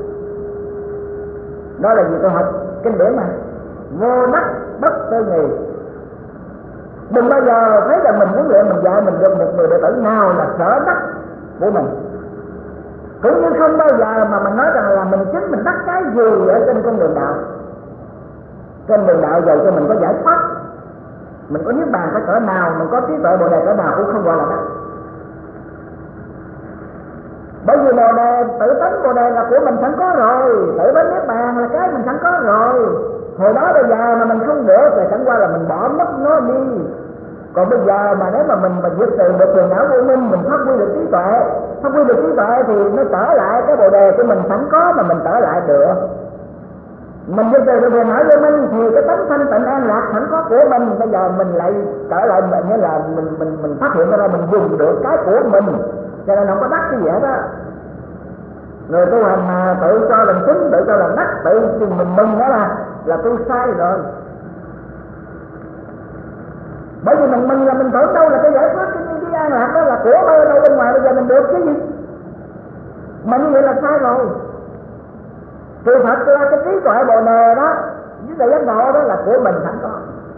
Đó là gì? Tôi học kinh điển mà, vô đắc bất tư nghị. Đừng bao giờ thấy rằng mình huấn luyện, mình dạy mình được một người đệ tử nào là sở đắc của mình. Cũng như không bao giờ mà mình nói rằng là mình chính mình đắc cái gì ở trên con đường đạo. Trên đường đạo dầu cho mình có giải thoát, mình có niết bàn cỡ nào, mình có trí tuệ bồ đề cỡ nào cũng không gọi là đắc. Bởi vì bồ đề, tự tánh bồ đề là của mình sẵn có rồi, tự đến niết bàn là cái mình sẵn có rồi. Hồi đó bây giờ mà mình không được thì chẳng qua là mình bỏ mất nó đi. Còn bây giờ mà nếu mà mình diệt trừ được phiền não vô minh, mình phát huy được trí tuệ, phát huy được trí tuệ thì nó trở lại cái bồ đề của mình sẵn có mà mình trở lại được. Mình diệt trừ được phiền não vô minh thì cái tánh thanh tịnh an lạc sẵn có của mình, bây giờ mình lại trở lại, nghĩa là mình phát hiện ra mình dùng được cái của mình, cho nên không có đắc cái gì hết á. Người tu hành mà tự cho làm chính, tự cho làm đắc, tự mình mừng đó là tu sai rồi. Bởi vì mình là mình tưởng đâu là cái giải thoát, cái an lạc đó là của đâu bên ngoài, bây giờ mình được cái gì mà như vậy là sai rồi. Sự thật là cái trí tuệ bồ đề đó với sự giác ngộ đó là của mình sẵn có.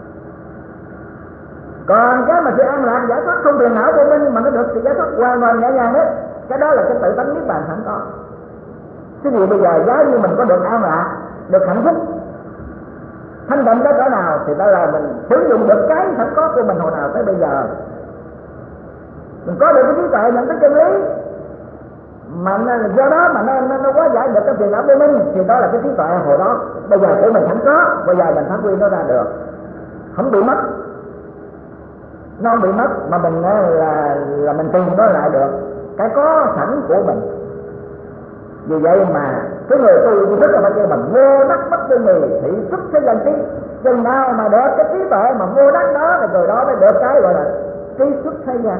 Còn cái mà sự an lạc giải thoát không phiền não của mình mà nó được sự giải thoát hoàn toàn nhẹ nhàng hết, cái đó là cái tự tánh niết bàn sẵn có. Thế thì bây giờ giá như mình có được an lạc, được hạnh phúc, thanh tịnh tới cỡ nào thì đó là mình sử dụng được cái sẵn có của mình hồi nào tới bây giờ. Mình có được cái trí tuệ nhận thức chân lý mà do đó mà nó quá giải được cái phiền não của mình thì đó là cái trí tuệ hồi đó bây giờ của mình sẵn có, bây giờ mình phát huy nó ra được, không bị mất. Nó không bị mất mà mình là mình tìm nó lại được cái có sẵn của mình. Vì vậy mà cái người tu rất là phải kêu bằng vô đắc bất tư nghị, thị xuất thế gian trí. Chừng nào mà được cái trí tuệ mà vô đắc đó thì người đó mới được cái gọi là trí xuất thế gian.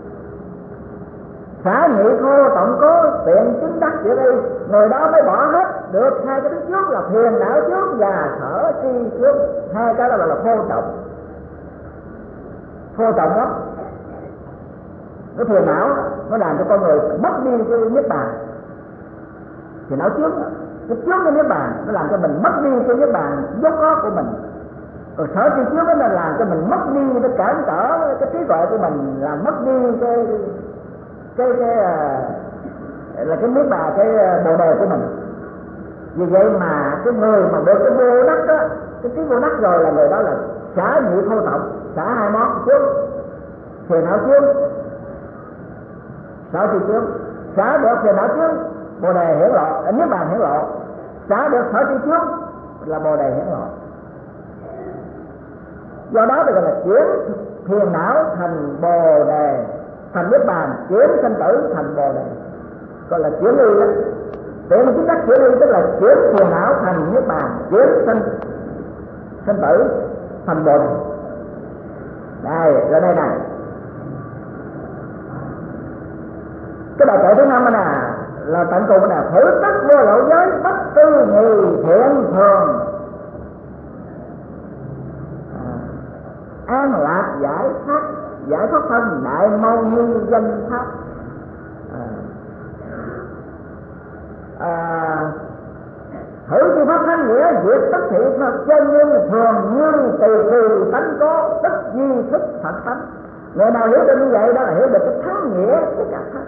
Xả nhị khô tổng cố tiện chứng đắc giữa đây, người đó mới bỏ hết được hai cái thứ trước là phiền não trước và sở tri trước. Hai cái đó là thô trọng. Thô trọng lắm. Cái phiền não nó làm cho con người mất đi cái niết bàn. Thì não trước, cái trước cái niết bàn nó làm cho mình mất đi cái niết bàn vốn có của mình. Còn sở tri trước đó là làm cho mình mất đi, nó cản trở cái trí tuệ của mình, làm mất đi cái là cái niết bàn, cái bồ đề của mình. Vì vậy mà cái người mà được cái vô đắc đó, cái trí vô đắc rồi là người đó là xả nhị thô trọng, xả hai món trước, phiền não trước, sở tri trước, xả được phiền não trước, bồ đề hiển lộ, niết bàn hiển lộ, xả được sở tri trước là bồ đề hiển lộ. Do đó thì gọi là chuyển phiền não thành bồ đề, thành niết bàn, chuyển sanh tử thành bồ đề, gọi là chuyển ly đó. Để mà chúng ta chuyển ly tức là chuyển phiền não thành niết bàn, chuyển sanh tử thành bồ đề. Đây, rồi đây này, cái bài kệ thứ 5 này nè là tận cùng là thử tất vô lậu giới bất tư nghị thiện thường, an lạc giải thoát thân đại mâu ni danh pháp. Thử chi pháp thánh nghĩa diệt tất thị pháp chân nhân thường như từ tánh có tất duy thức thật tánh. Người nào hiểu được như vậy đó là hiểu được cái thắng nghĩa của cả pháp,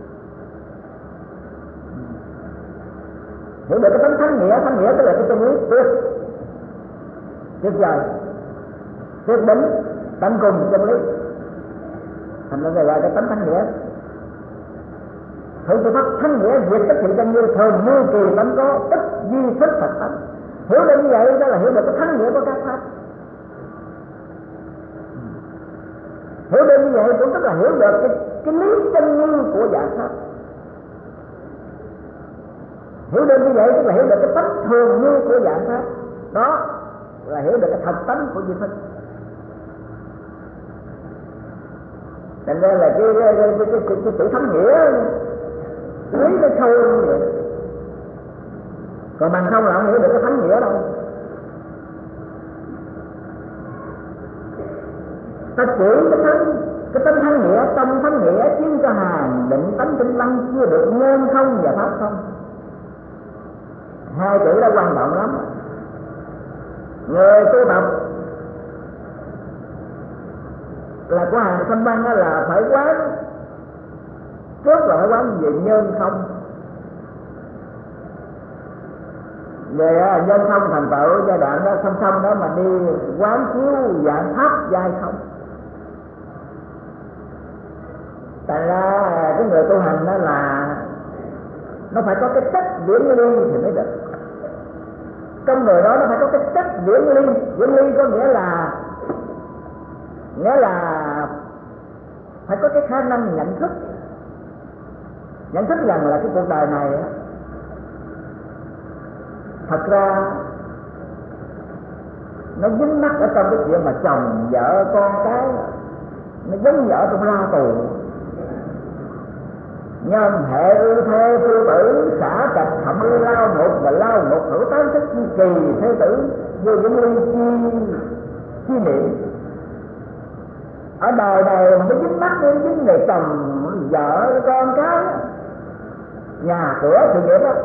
hiểu được cái tánh thắng nghĩa tức là cái chân lý tuyệt vời, tuyệt đỉnh, tận cùng chân lý, thành ra gọi cái tánh thắng nghĩa. Thử pháp thắng nghĩa diệt tất thị chân như thường như kỳ tánh có tất duy thức thật tánh. Hiểu được như vậy đó là hiểu được cái thắng nghĩa của các pháp. Hiểu được như vậy cũng tức là hiểu được cái lý chân nguyên của dạng pháp. Hiểu được như vậy tức là hiểu được cái tánh thường như của dạng pháp. Đó là hiểu được cái thật tánh của duy thức. Thành ra là cái chữ thánh nghĩa lý nó sâu như vậy. Còn bằng không là không hiểu được cái thánh nghĩa đâu. Ta chỉ cái tánh thánh nghĩa, tâm thánh nghĩa khiến cho hàng định tánh tinh lăng chưa được nhân không và pháp không. Hai chữ đó quan trọng lắm. Người tu tập là của hàng thanh văn là phải quán trước là phải quán về nhân không. Về nhân không thành tựu giai đoạn đó song song đó mà đi quán chiếu dạng pháp giai không. Tại ra cái người tu hành đó là nó phải có cái chất viễn ly thì mới được. Trong người đó nó phải có cái chất viễn ly. Viễn ly có nghĩa là phải có cái khả năng nhận thức rằng là cái cuộc đời này thật ra nó dính mắc ở trong cái chuyện mà chồng vợ con cái, nó giống như ở trong lao tù. Nhân hệ ưu thê phu tử xả trạch thậm lao ngục và lao ngục hữu tán thức kỳ thế tử vô những ly chi niệm. Ở đời này mà nó dính mắc đến dính về chồng vợ con cái, nhà cửa sự nghiệp đó,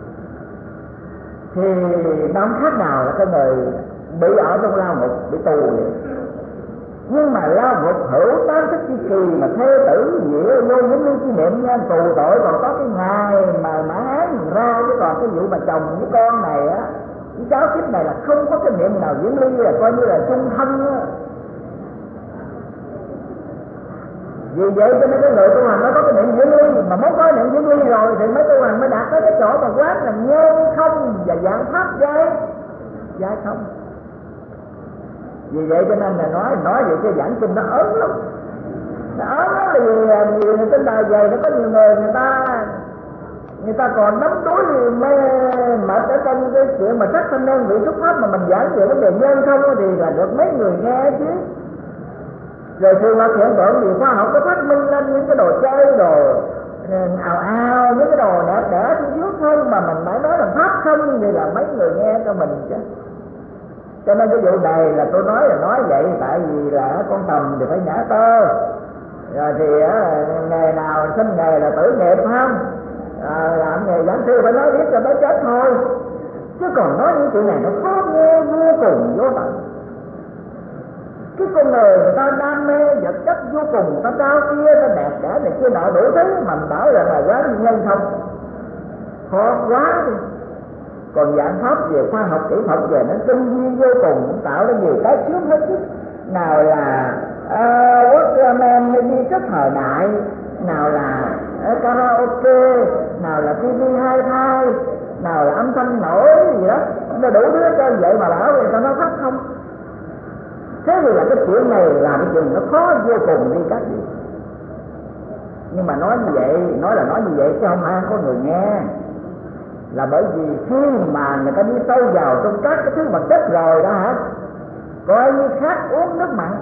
thì nó không khác nào là cái người bị ở trong lao ngục, bị tù vậy. Nhưng mà lao ngục hữu tán thức chi kỳ mà thế tử nghĩa vô những ly chi niệm nha, tù tội còn có cái ngày mà mãn án ra. Chứ còn cái vụ mà chồng với con này á, với cháu kiếp này là không có cái niệm nào diễn ly, là coi như là chung thân á. Vì vậy cho nên cái người tu hành nó có cái niệm diễn ly, mà muốn có niệm diễn ly rồi thì mới tu hành mới đạt tới cái chỗ mà quán là nhân không và dạng pháp giai không. Vì vậy cho nên là nói về cái giảng kinh nó ớn lắm. Nó ớn lắm là vì trên đời vậy nó có nhiều người ta còn nắm đuối mê mệt ở trong cái chuyện mà sắc thanh nhân vị xuất pháp, mà mình giảng về vấn đề nhân không thì là được mấy người nghe chứ. Rồi sự hoạt hiện tượng thì khoa học có phát minh lên những cái đồ chơi, đồ ào những cái đồ đẹp đẽ chút chút không, mà mình phải nói là pháp không thì là mấy người nghe cho mình chứ. Cho nên cái vụ này là tôi nói vậy, tại vì là con tầm thì phải nhả tơ, rồi thì nghề nào sinh nghề là tử nghiệp không, làm nghề giảng sư phải nói biết cho tới chết thôi. Chứ còn nói những chuyện này nó khó nghe vô cùng vô tận. Cái con người ta đam mê vật chất vô cùng, ta cao kia, ta đẹp đẽ này kia nọ đủ thứ, mà mình bảo rằng là quán nhân không, khó quá đi. Còn dạng pháp về khoa học kỹ thuật về nó tinh vi vô cùng, tạo ra nhiều cái sướng hết sức. Nào là Walkman đi rất thời đại, nào là karaoke, nào là TV hai thai, nào là âm thanh nổi gì đó, nó đủ thứ cho vậy mà bảo người ta nói pháp không. Thế thì là cái chuyện này làm cái chuyện nó khó vô cùng đi các vị. Nhưng mà nói như vậy, nói như vậy chứ không ai có người nghe. Là bởi vì khi mà người ta đi sâu vào trong các cái thứ vật chất rồi đó hả, coi như khác uống nước mặn,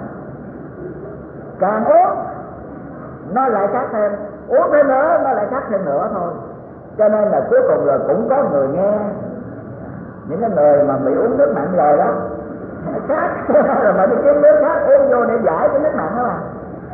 càng uống nó lại khác thêm, uống thêm nữa nó lại khác thêm nữa thôi. Cho nên là cuối cùng rồi cũng có người nghe. Những cái người mà bị uống nước mặn rồi đó khác rồi mà đi kiếm nước khác uống vô để giải cái nước mặn đó mà.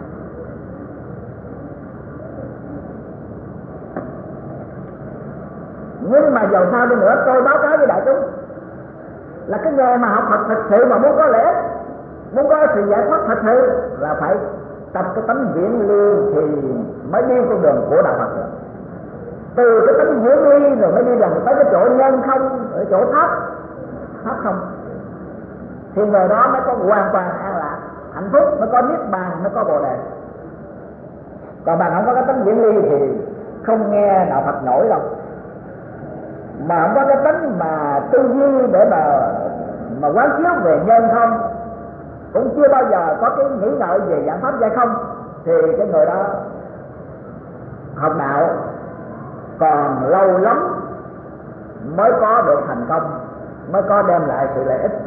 Nhưng mà dầu sao đi nữa, tôi báo cáo với đại chúng là cái người mà học Phật thật sự mà muốn có lợi ích, muốn có sự giải thoát thật sự là phải tập cái tánh viễn ly thì mới đi con đường của đạo Phật. Từ cái tánh viễn ly rồi mới đi gần tới cái chỗ nhân không, ở chỗ pháp không, thì người đó mới có hoàn toàn an lạc, hạnh phúc, mới có niết bàn, mới có bồ đề. Còn bạn không có cái tánh viễn ly thì không nghe đạo Phật nổi đâu. Mà không có cái tánh mà tư duy để mà quán chiếu về nhân không cũng chưa bao giờ có cái nghĩ ngợi về dạng pháp giải không, thì cái người đó học đạo còn lâu lắm mới có được thành công, mới có đem lại sự lợi ích.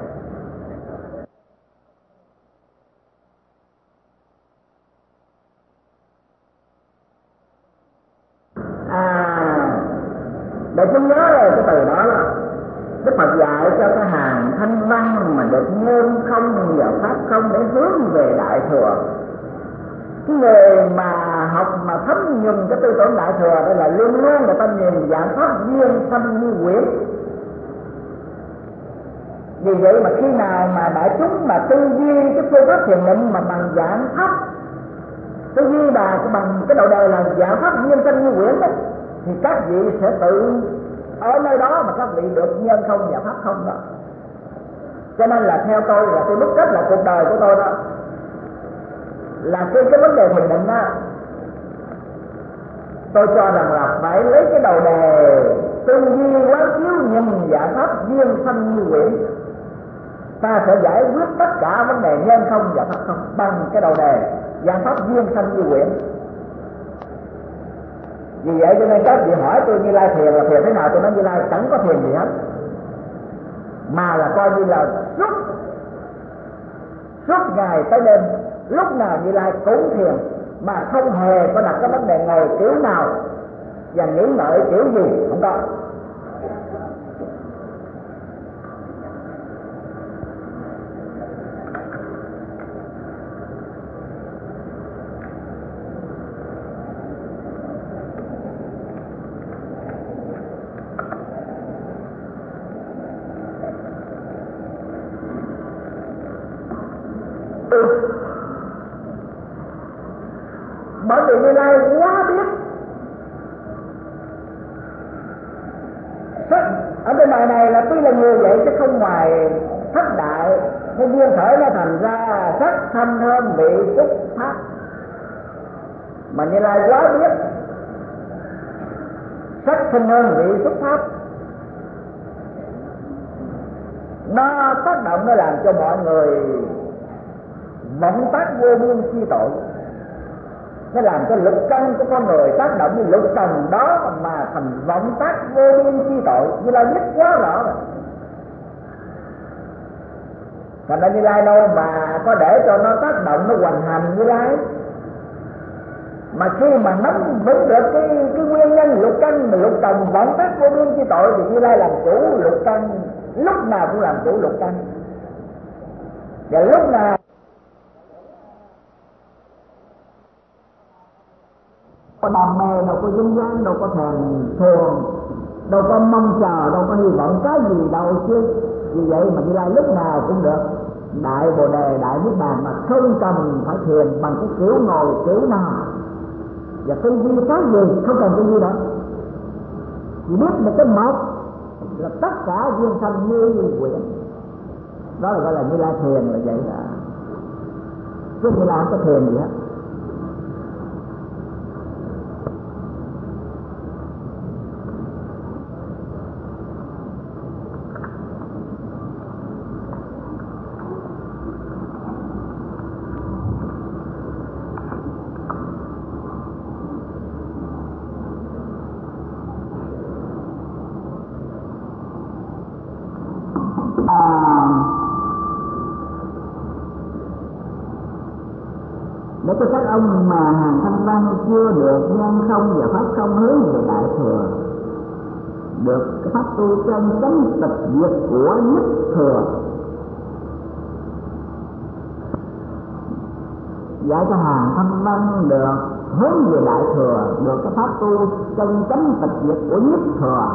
Để chúng nhớ cái từ đó là Đức Phật dạy cho cái hàng thanh văn mà được nhân không và pháp không để hướng về đại thừa. Cái người mà học mà thấm nhuần cái tư tưởng đại thừa đây là luôn luôn người ta nhìn dạng pháp duyên sanh như quyển. Vì vậy mà khi nào mà đại chúng mà tư duy cái phương pháp thiền định mà bằng dạng pháp, tư duy bằng cái đầu đời là dạng pháp duyên sanh như quyển đó, thì các vị sẽ tự ở nơi đó mà các vị được nhân không và pháp không đó. Cho nên là theo tôi là tôi đúc kết là cuộc đời của tôi đó là cái vấn đề thiền định đó, tôi cho rằng là phải lấy cái đầu đề tư duy quán chiếu nhìn giải pháp duyên sanh như quyển, ta sẽ giải quyết tất cả vấn đề nhân không và pháp không bằng cái đầu đề giải pháp duyên sanh như quyển. Vì vậy cho nên các vị hỏi tôi Như Lai thiền là thiền thế nào, tôi nói Như Lai chẳng có thiền gì hết, mà là coi như là suốt ngày tới đêm lúc nào Như Lai cũng thiền, mà không hề có đặt cái vấn đề ngồi kiểu nào và nghĩ ngợi kiểu gì, không có. Bởi vì Như Lai quá biết ở bên ngoài này là tuy là nhiều vậy chứ không ngoài thất đại cái duyên khởi nó thành ra sắc thanh thơm vị xúc pháp, mà Như Lai quá biết sắc thanh thơm vị xúc pháp nó tác động, nó làm cho mọi người vọng tác vô biên chi tội, nó làm cho lực căn của con người tác động như lực trần đó mà thành vọng tác vô biên chi tội. Như Lai biết quá rõ rồi. Thành ra Như Lai đâu mà có để cho nó tác động, nó hoành hành Như Lai. Mà khi mà nắm vững được cái nguyên nhân lục căn mà lục trần vọng tác vô biên chi tội thì Như Lai làm chủ lục căn, lúc nào cũng làm chủ lục căn. Và lúc nào có đam mê, đâu có dính dáng, đâu có thèm thuồng, đâu có mong chờ, đâu có hy vọng cái gì đâu chứ. Vì vậy mà Như Lai lúc nào cũng được đại bồ đề, đại niết bàn mà không cần phải thiền bằng cái kiểu ngồi kiểu nào và tư duy cái gì, không cần tư duy đó, chỉ biết một cái một là tất cả duyên sanh như quyển. Đó là gọi là Như Lai thiền là vậy đó, chứ Như Lai không có thiền gì hết. Để cho các ông mà hàng thanh văn chưa được nhân không và pháp không hướng về đại thừa, được cái pháp tu chân chánh tịch diệt của nhất thừa, dạy cho hàng thanh văn được hướng về đại thừa, được cái pháp tu chân chánh tịch diệt của nhất thừa.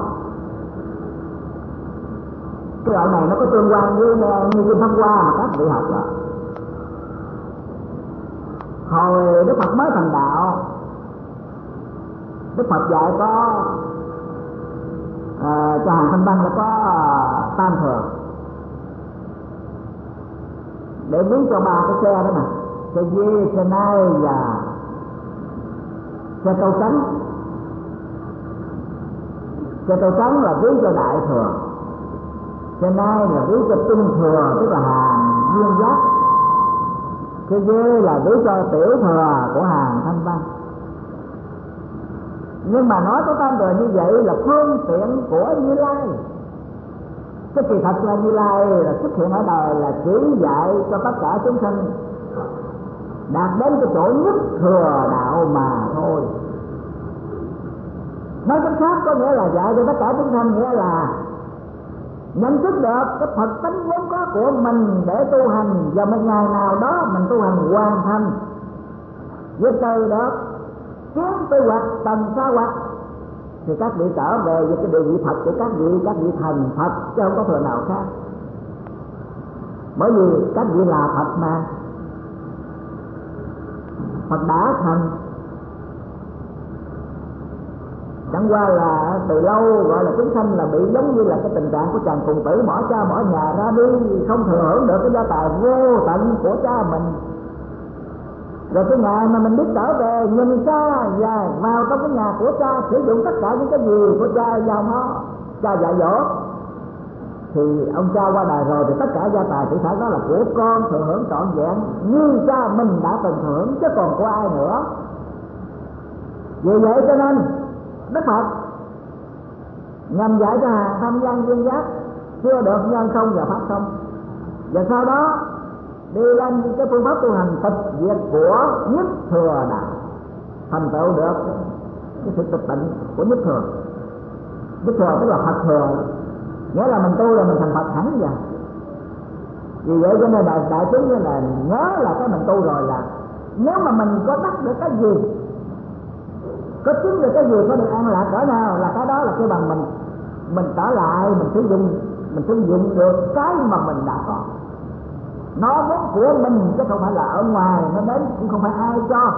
Cái đoạn này nó có tương quan với như Kinh Pháp Hoa mà các vị học rồi. Hồi Đức Phật mới thành đạo, Đức Phật dạy có cho hàng thanh văn là có tam thừa, để biến cho ba cái xe đó nè, xe dê, xe nai và xe câu trắng. Xe câu trắng là biến cho đại thừa, xe nai là biến cho tinh thừa, tức là hàng duyên giác, cái ghê là để cho tiểu thừa của hàng Thanh Văn. Nhưng mà nói có tam thừa như vậy là phương tiện của Như Lai. Cái kỳ thật là Như Lai là xuất hiện ở đời là chỉ dạy cho tất cả chúng sanh đạt đến cái chỗ nhất thừa đạo mà thôi. Nói cách khác có nghĩa là dạy cho tất cả chúng sanh, nghĩa là nhận thức được cái thật tánh vốn có của mình để tu hành, và một ngày nào đó mình tu hành hoàn thành, với từ đó kiến tư hoặc tầm xa hoặc, thì các vị trở về với cái địa vị Phật của các vị thành Phật chứ không có thừa nào khác. Bởi vì các vị là Phật mà, Phật đã thành. Chẳng qua là từ lâu gọi là chúng sanh là bị giống như là cái tình trạng của chàng cùng tử bỏ cha bỏ nhà ra đi, không thừa hưởng được cái gia tài vô tận của cha mình. Rồi cái ngày mà mình biết trở về nhìn cha và vào trong cái nhà của cha, sử dụng tất cả những cái gì của cha giao nó, cha dạy dỗ, thì ông cha qua đời rồi thì tất cả gia tài thủy sản đó là của con thừa hưởng trọn vẹn như cha mình đã từng thừa hưởng, chứ còn của ai nữa. Vì vậy cho nên Đức Phật nhằm dạy cho hàng tham văn duyên giác chưa được nhân không và pháp không, và sau đó đi lên cái phương pháp tu hành tịch diệt của nhất thừa đạo, thành tựu được cái sự tịch tịnh của nhất thừa. Nhất thừa tức là Phật thừa, nghĩa là mình tu là mình thành Phật hẳn vậy. Vì vậy cho nên đại chúng như là nhớ là cái mình tu rồi là nếu mà mình có đắc được cái gì, có chứng được cái gì, có được an lạc cỡ nào là cái đó là cái bằng mình trở lại mình sử dụng được cái mà mình đã có. Nó vốn của mình chứ không phải là ở ngoài nó đến, cũng không phải ai cho.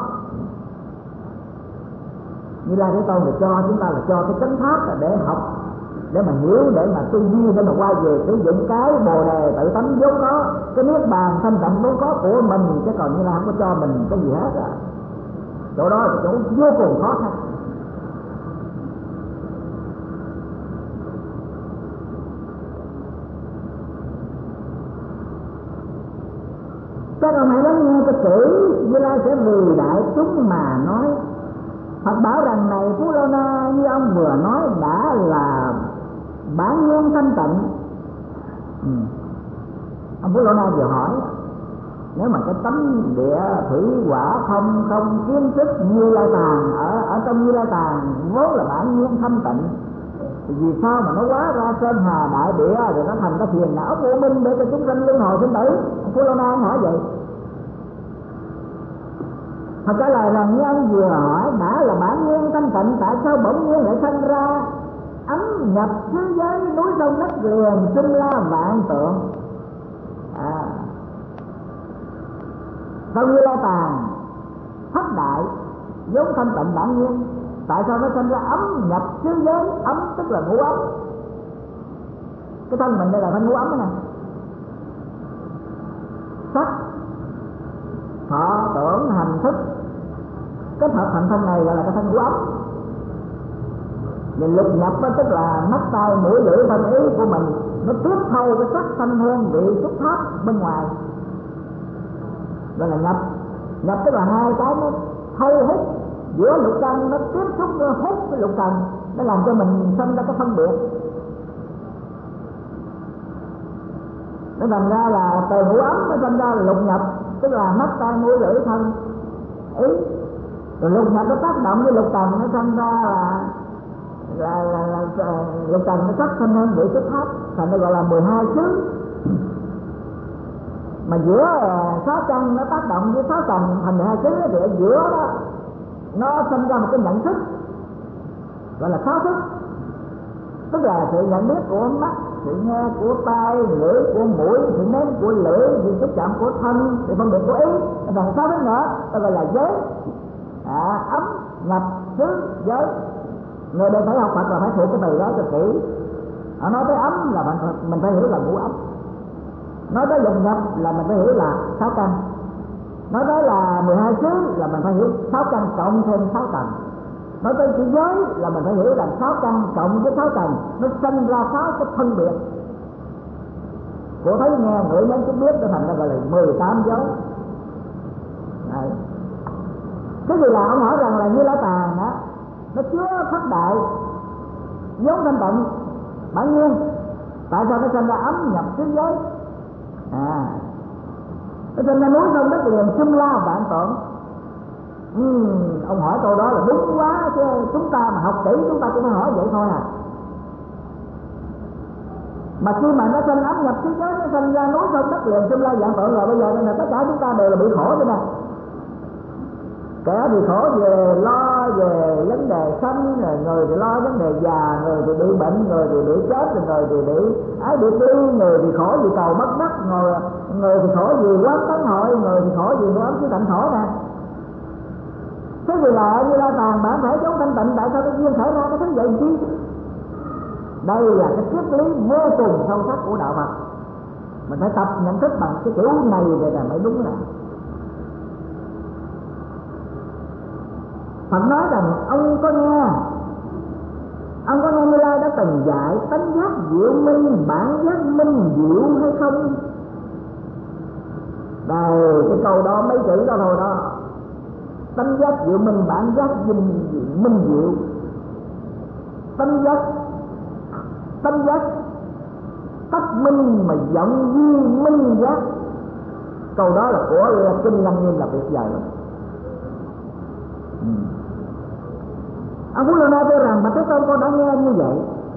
Như là cái câu mà cho chúng ta là cho cái chánh pháp là để học, để mà hiểu, để mà tư duy, để mà quay về sử dụng cái bồ đề tự tánh vốn có, cái niết bàn thanh tịnh vốn có của mình, chứ còn Như Lai không có cho mình cái gì hết à. Chỗ đó là chỗ vô cùng khó khăn. Các ông hãy lắng nghe cho kỹ, Như Lai sẽ vì đại chúng mà nói. Phật bảo rằng này Phú Lô Na, như ông vừa nói đã là bản nguyên thanh tịnh. Ông Phú Lô Na vừa hỏi, nếu mà cái tấm địa thủy hỏa không kiến thức Như Lai Tàng ở trong Như Lai Tàng vốn là bản nguyên thanh tịnh, thì vì sao mà nó hóa ra sơn hà đại địa rồi nó thành cái phiền não vô minh để cho chúng sanh luân hồi sinh tử? Ông Phú Lô Na hỏi vậy. Thật trả lời là như ông vừa hỏi đã là bản nguyên thanh tịnh, tại sao bỗng nhiên lại sinh ra ấm nhập thế giới núi sông đất liền sinh la vạn tượng? Trong Như Lai Tàng thất đại vốn thanh tịnh bản nguyên, tại sao nó sinh ra ấm nhập thế giới? Ấm tức là ngũ ấm. Cái thân mình đây là thân ngũ ấm đó nè: sắc, thọ, tưởng, hành, thức. Kết hợp thành thân này gọi là cái thân ngũ ấm. Và lục nhập đó, tức là mắt, tai, mũi, lưỡi, thân, ý của mình, nó tiếp thâu cái sắc, thanh, hương, vị, xúc, pháp bên ngoài, gọi là nhập. Nhập tức là hai cái nó thâu hút giữa lục căn, nó tiếp xúc, nó hút cái lục căn, nó làm cho mình sinh ra cái phân biệt. Nó thành ra là từ ngũ ấm nó sinh ra là lục nhập, tức là mắt, tai, mũi, lưỡi, thân, ý. Rồi lục nhập nó tác động với lục trần, nó sinh ra là lục trần nó sắc, thanh, hương, vị, xúc, pháp, thành nó gọi là 12 xứ. Mà giữa sáu căn nó tác động với sáu trần thành 12 xứ, thì ở giữa đó nó sinh ra một cái nhận thức gọi là sáu thức, tức là sự nhận biết của mắt, sự nghe của tai, lưỡi của mũi, sự nếm của lưỡi, sự xúc chạm của thân, sự phân biệt của ý. Còn sáu thức nữa ta gọi là giới, ấm, nhập, xứ, giới. Người đây phải học Phật là phải thuộc cái từ đó cho kỹ. Nói tới ấm là mình phải hiểu là ngũ ấm, nói tới lục nhập là mình phải hiểu là sáu căn, nói tới là 12 xứ là mình phải hiểu 6 căn cộng thêm 6 tầng, nói tới chữ giới là mình phải hiểu là 6 căn cộng với 6 tầng, nó sinh ra 6 cái phân biệt của thấy nghe ngửi nếm xúc biết, nó thành ra gọi là 18 dấu. Đấy. Cái gì là ông hỏi rằng là Như Lai Tạng á, nó chứa thất đại vốn thanh tịnh bản nhiên, tại sao nó sinh ra ấm nhập xứ giới? Nó sinh ra núi sông đất liền xâm la vạn tận. Ông hỏi câu đó là đúng quá chứ, chúng ta mà học kỹ chúng ta chỉ phải hỏi vậy thôi à. Mà khi mà nó sinh ấm nhập xứ giới, nó sinh ra núi sông đất liền xâm la vạn tận rồi, bây giờ nên là tất cả chúng ta đều là bị khổ thế này. Kẻ thì khổ về lo về vấn đề sanh, người thì lo vấn đề già, người thì bị bệnh, người thì bị chết, người thì bị ái bị ly, người thì khổ vì cầu mất đất, người thì khổ vì quán tấn hội, người thì khổ vì quán chứa tịnh khổ nè. Thế thì là Như Lai Tạng bản thể giống thanh tịnh, tại sao cái duyên khởi ra cái thứ vậy chi? Đây là cái triết lý vô cùng sâu sắc của đạo Phật. Mình phải tập nhận thức bằng cái kiểu này về là mới đúng. Là Phật nói rằng ông có nghe Như Lai đã từng dạy tánh giác diệu minh, bản giác minh diệu hay không? Đây, cái câu đó mấy chữ đó thôi đó. Tánh giác diệu minh, bản giác minh diệu. Tánh giác tắc minh mà giọng duy minh giác. Câu đó là của Kinh Lăng Nghiêm, là tuyệt vời lắm. Ông Phú Lô Na cho rằng Bạch Thế Tôn con đã nghe như vậy.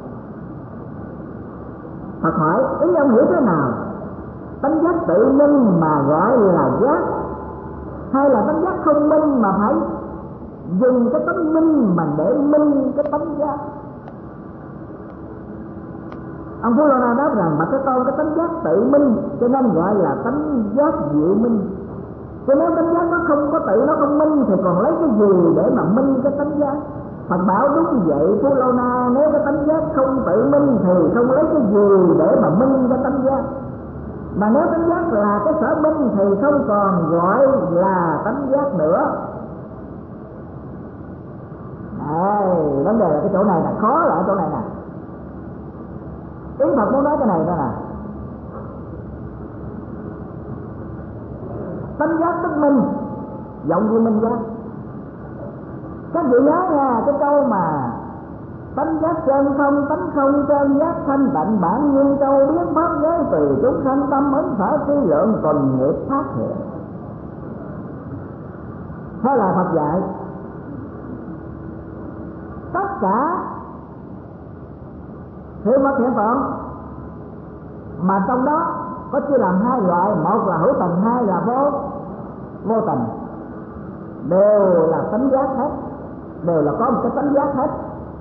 Phật hỏi ý ông hiểu thế nào? Tánh giác tự minh mà gọi là giác, hay là tánh giác không minh mà phải dùng cái tánh minh mà để minh cái tánh giác? Ông Phú Lô Na đáp rằng Bạch Thế Tôn cái tánh giác tự minh cho nên gọi là tánh giác diệu minh. Cho nếu tánh giác nó không có tự, nó không minh thì còn lấy cái gì để mà minh cái tánh giác? Phật bảo đúng vậy Phú Lô Na, nếu cái tánh giác không tự minh thì không lấy cái gì để mà minh cái tánh giác. Mà nếu tánh giác là cái sở minh thì không còn gọi là tánh giác nữa. Đây, vấn đề là cái chỗ này là khó, là ở chỗ này nè. Ý Phật muốn nói cái này đó nè. Tánh giác tức minh, giọng như minh giác. Các vị nhớ nha cái câu mà tánh giác chân không, tánh không chân giác thanh tịnh bản nhiên châu biến pháp giới từ chúng sanh tâm ấn sở trí lượng còn nghiệp phát hiện. Thế là Phật dạy tất cả hiện vật hiện tượng, mà trong đó có chia làm hai loại, một là hữu tình, hai là vô tình, đều là tánh giác hết, đều là có một cái tánh giác hết,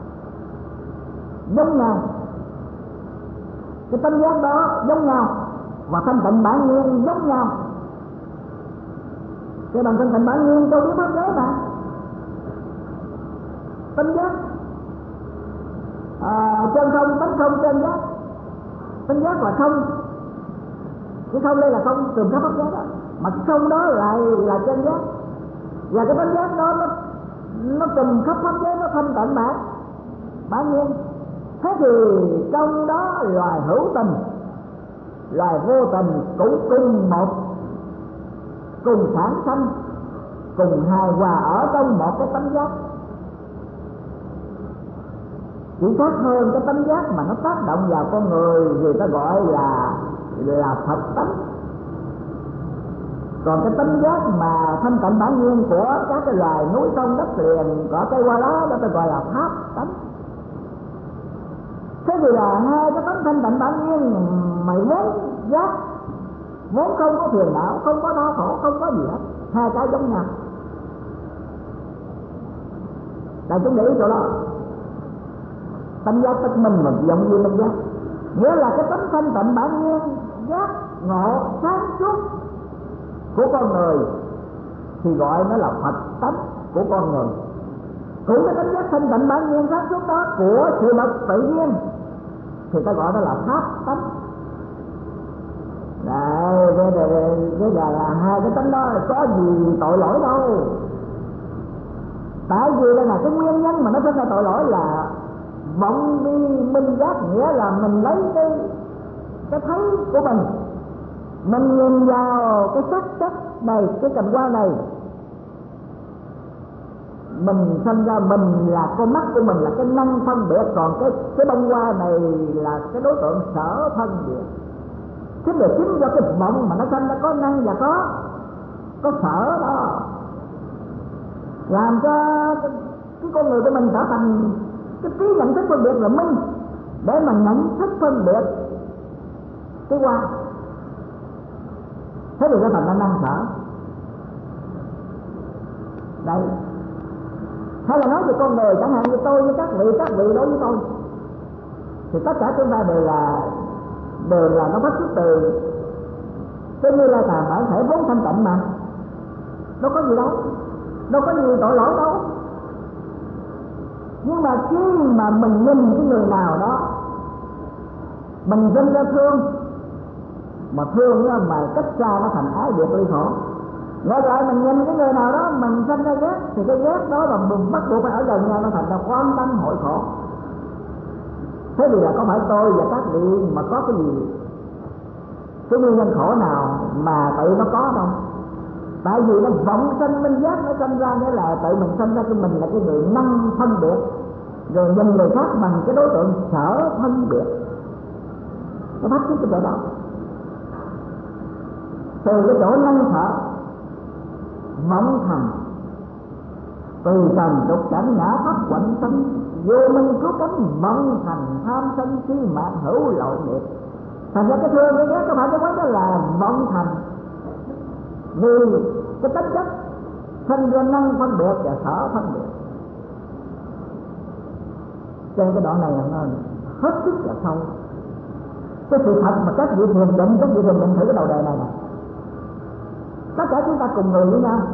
giống nhau. Cái tánh giác đó giống nhau và thanh tịnh bản nhiên giống nhau. Cái bằng thanh tịnh bản nhiên tôi biết pháp giới mà. Tánh giác chân không, tánh không chân giác. Tánh giác là không, cái không đây là không trùm khắp pháp giới đó, mà cái không đó lại là chân giác. Và cái tánh giác đó nó trùm khắp pháp giới, nó thanh tịnh bản nhiên. Thế thì trong đó loài hữu tình, loài vô tình cũng cùng một, cùng sản sanh, cùng hài hòa ở trong một cái tánh giác. Chỉ khác hơn cái tánh giác mà nó tác động vào con người ta gọi là Phật tánh. Còn cái tánh giác mà thanh tịnh bản nhiên của các cái loài núi sông đất liền, cỏ cây hoa lá đó ta gọi là pháp tánh. Thế thì là hai cái tánh thanh tịnh bản nhiên mày vốn giác, vốn không có phiền não, không có đau khổ, không có gì hết, hai cái giống nhau. Đại chúng để ý chỗ đó. Tánh giác tất minh mà giống như minh giác, nghĩa là cái tánh thanh tịnh bản nhiên giác ngộ sáng suốt của con người thì gọi nó là Phật tánh của con người. Cũng cái tánh giác thanh tịnh bản nhiên sáng suốt đó của sự vật tự nhiên thì ta gọi đó là pháp tánh. Đấy, bây giờ là hai cái tánh đó có gì tội lỗi đâu. Tại vì đây là cái nguyên nhân mà nó sinh ra tội lỗi là vọng đi minh giác, nghĩa là mình lấy cái thấy của mình nhìn vào cái sắc chất này, cái cảnh quan này, mình sinh ra mình là con mắt của mình là cái năng phân biệt, còn cái bông hoa này là cái đối tượng sở phân biệt. Chính là chính do cái mộng mà nó sinh ra có năng và có sở đó, làm cho cái con người của mình trở thành cái trí nhận thức phân biệt là minh, để mà nhận thức phân biệt cái hoa. Thế thì nó thành ra năng sở. Đây, hay là nói về con người, chẳng hạn như tôi với các vị đối với tôi, thì tất cả chúng ta đều là nó phát xuất từ cái Như Lai Tà bản thể vốn thanh tịnh mà, đâu có gì đâu, đâu có gì tội lỗi đâu. Nhưng mà khi mà mình nhìn cái người nào đó, mình sinh ra thương, mà thương đó, mà cách xa nó thành ái biệt ly khổ. Ngược lại mình nhìn cái người nào đó mình sinh ra ghét, thì cái ghét đó là mình bắt buộc phải ở gần nhau, nó thành ra quan tâm hội khổ. Thế thì là có phải tôi và các vị mà có cái gì, cái nguyên nhân khổ nào mà tự nó có đâu? Tại vì nó vọng sanh minh giác nó sinh ra, nghĩa là tự mình sinh ra cho mình là cái người năng phân biệt, rồi nhìn người khác bằng cái đối tượng sở phân biệt. Nó bắt cái chỗ đó, từ cái chỗ năng sở vọng thành, từ trần đục cảnh ngã pháp quạnh tâm, vô minh cứu cánh vọng thành tham sân si mạng hữu lậu nghiệp. Thành ra cái thương cái ghét có phải cái quán đó là vọng thành, vì cái tính chất sinh ra năng phân biệt và sở phân biệt. Trên cái đoạn này nó hết sức là sâu. Cái sự thật mà các vị thiền định thử cái đầu đề này nè, tất cả chúng ta cùng người với nhau,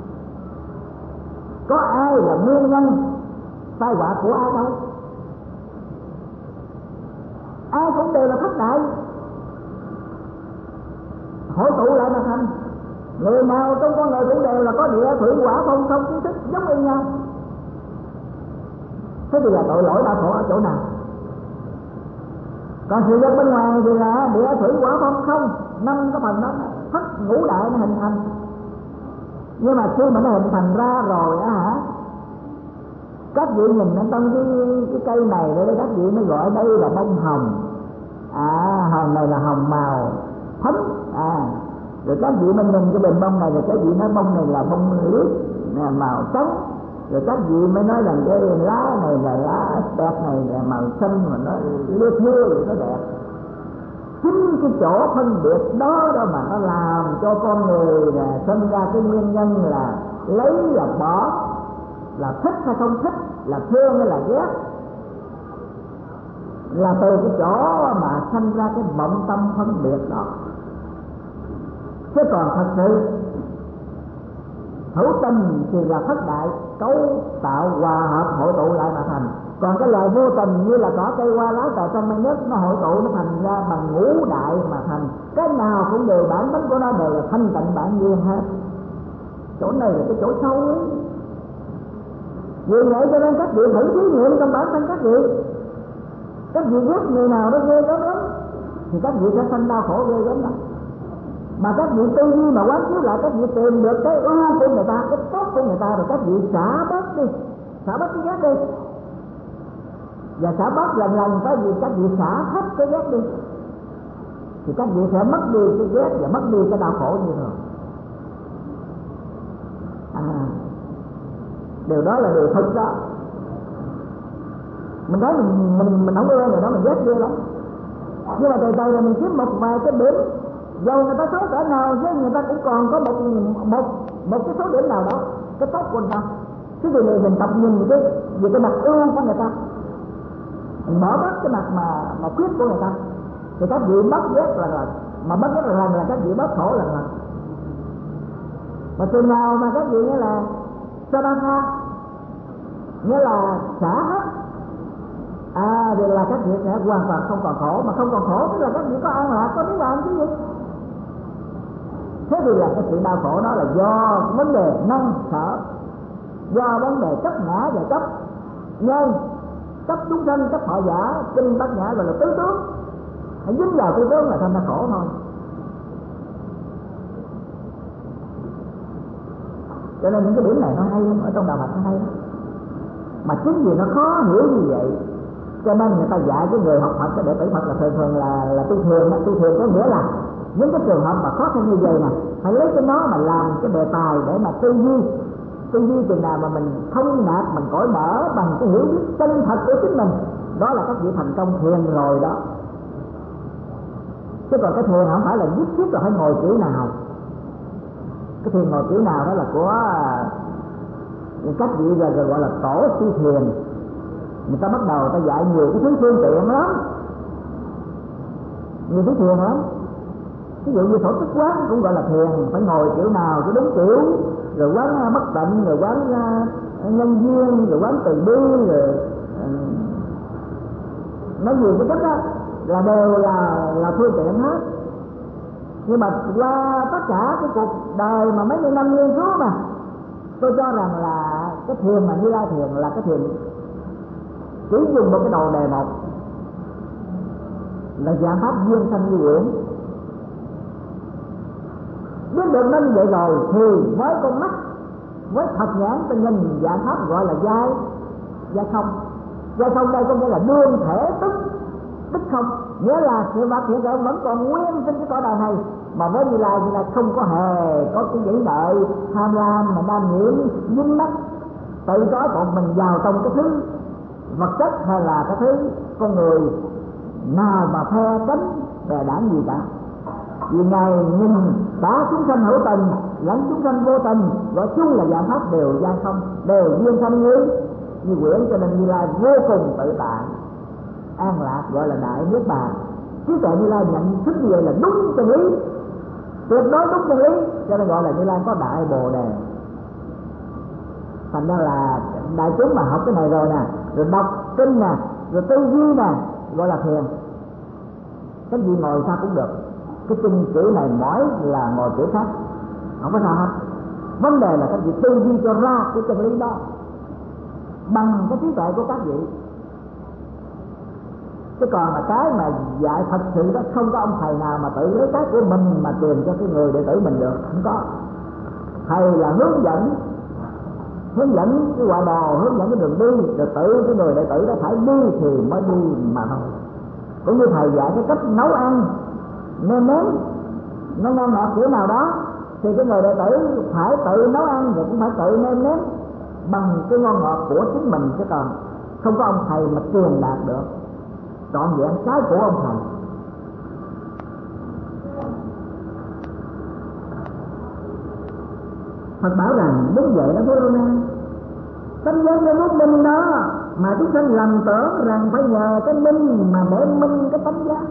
có ai là nguyên nhân tai họa của ai đâu, ai cũng đều là thất đại hội tụ lại mà thành. Người nào trong con người cũng đều là có địa thủy hỏa phong không kiến thức giống y nhau. Thế thì là tội lỗi đau khổ ở chỗ nào? Còn sự vật bên ngoài thì là địa thủy hỏa phong không, năm cái phần đó thất ngũ đại nó hình thành. Nhưng mà khi mà nó hình thành ra rồi á hả, các vị nhìn ở trong cái cây này đây, các vị mới gọi đây là bông hồng. Hồng này là hồng màu thấm. Rồi các vị mới nhìn cái bình bông này, rồi các vị nói bông này là bông liếc màu trắng. Rồi các vị mới nói rằng cái lá này là lá đẹp, này là màu xanh mà nó lưa thưa rồi nó đẹp. Chính cái chỗ phân biệt đó mà nó làm cho con người sinh ra cái nguyên nhân là lấy là bỏ, là thích hay không thích, là thương hay là ghét, là từ cái chỗ mà sinh ra cái vọng tâm phân biệt đó. Chứ còn thật sự hữu tình thì là thất đại cấu tạo hòa hợp hội tụ lại mà thành. Còn cái loài vô tình như là cỏ cây hoa lá trời trong mây nước, nó hội tụ nó thành ra bằng ngũ đại mà thành. Cái nào cũng đều bản tính của nó đều là thanh tịnh bản nhiên hết. Chỗ này là cái chỗ sâu ấy. Vì vậy cho nên các vị thử thí nghiệm trong bản thân các vị. Các vị ghét người nào đó ghê gớm lắm thì các vị sẽ sanh đau khổ ghê gớm lắm. Mà các vị tư duy mà quán chiếu lại, các vị tìm được cái ưu của người ta, cái tốt của người ta, rồi các vị xả bớt đi, xả bớt cái ghét đi. Và xả bớt lần cái gì các vị xả hết cái ghét đi, thì các vị sẽ mất đi cái ghét và mất đi cái đau khổ như rồi. Điều đó là điều thực đó. Mình nói mình không ưa người đó, mình ghét ghê lắm. Nhưng mà từ từ là mình kiếm một vài cái điểm, dầu người ta xấu cỡ nào chứ người ta cũng còn có một cái số điểm nào đó cái tốt của người ta. Thế vì mình tập nhìn về cái mặt ưu của người ta, mình bỏ bớt cái mặt mà khuyết của người ta, thì các vị mất ghét lần, mà mất ghét lần là các vị bớt khổ lần. Mà từ nào mà các vị nghĩa là Sadatha, nghĩa là xả hết, thì là các vị sẽ hoàn toàn không còn khổ. Mà không còn khổ tức là các vị có an lạc, có niết bàn chứ gì. Thế thì là cái sự đau khổ đó là do vấn đề năng sở, do vấn đề chấp ngã và chấp nhân, chấp chúng sanh, chấp họ giả. Kinh Bát Nhã gọi là tứ tướng, hãy dính vào tứ tướng là thành ra khổ thôi. Cho nên những cái điểm này nó hay lắm, ở trong đạo Phật nó hay lắm. mà chính vì nó khó hiểu như vậy cho nên người ta dạy cái người học Phật, cái đệ tử Phật là thường là tu thiền. Tu thiền có nghĩa là những cái trường hợp mà khó khăn như vậy nè, phải lấy cái nó mà làm cái đề tài để mà tư duy chừng nào mà mình thông đạt, mình cởi mở bằng cái hiểu biết chân thật của chính mình, đó là các vị thành công thiền rồi đó. Chứ còn cái thiền không phải là nhất thiết là phải ngồi kiểu nào. Cái thiền ngồi kiểu nào đó là của các vị gọi là tổ sư thiền. Người ta bắt đầu ta dạy nhiều cái thứ phương tiện lắm, nhiều thứ thiền lắm. Ví dụ như thổ tức quán cũng gọi là thiền, phải ngồi kiểu nào cho đúng kiểu, rồi quán bất tịnh, rồi quán nhân duyên, rồi quán từ bi, rồi nói nhiều cái chất đó là đều là phương tiện hết. Nhưng mà qua tất cả cái cuộc đời mà mấy mươi năm nghiên cứu mà tôi cho rằng là cái thiền mà Như Lai thiền là cái thiền chỉ dùng một cái đầu đề một là dạng pháp duyên sanh như quyển. Biết được nên vậy rồi thì với con mắt, với thật nhãn ta nhìn dạng pháp gọi là giai không. Giai không đây có nghĩa là đương thể tức không, nghĩa là sự vật hiện tại vẫn còn nguyên trên cái cõi đời này, mà với Như Lai không có hề có cái dãy đợi tham lam mà đam nhiễm dính mắc tự có bọn mình vào trong cái thứ vật chất hay là cái thứ con người nào mà phe cánh bè đảng gì cả. Vì Ngài nhìn cả chúng sanh hữu tình lẫn chúng sanh vô tình, gọi chung là dạng pháp đều giai không, đều duyên sanh như quyển, cho nên Như Lai vô cùng tự tại an lạc, gọi là đại niết bàn. Trí tuệ Như Lai nhận thức như vậy là đúng chân lý, tuyệt đối đúng chân lý, cho nên gọi là Như Lai có đại bồ đề. Thành ra là đại chúng mà học cái này rồi nè, rồi đọc kinh nè, rồi tư duy nè, gọi là thiền. Cái gì ngồi sao cũng được, cái kinh kiểu này mỏi là ngồi kiểu khác, không có sao hết. Vấn đề là các vị tư duy cho ra cái chân lý đó bằng cái trí tuệ của các vị. Chứ còn mà cái mà dạy thật sự đó không có ông thầy nào mà tự lấy cái của mình mà truyền cho cái người đệ tử mình được, không có. Thầy là hướng dẫn cái quả đồ, hướng dẫn cái đường đi, rồi tự cái người đệ tử đó phải đi thì mới đi mà thôi. Cũng như thầy dạy cái cách nấu ăn nêm nếm nó ngon ngọt kiểu nào đó thì cái người đệ tử phải tự nấu ăn, rồi cũng phải tự nêm nếm bằng cái ngon ngọt của chính mình, chứ còn không có ông thầy mà truyền đạt được trọn vẹn cái của ông thầy. Phật bảo rằng đúng vậy đó với Rona, tánh giác cái lúc minh đó mà chúng sanh lầm tưởng rằng phải nhờ cái minh mà để minh cái tánh giác.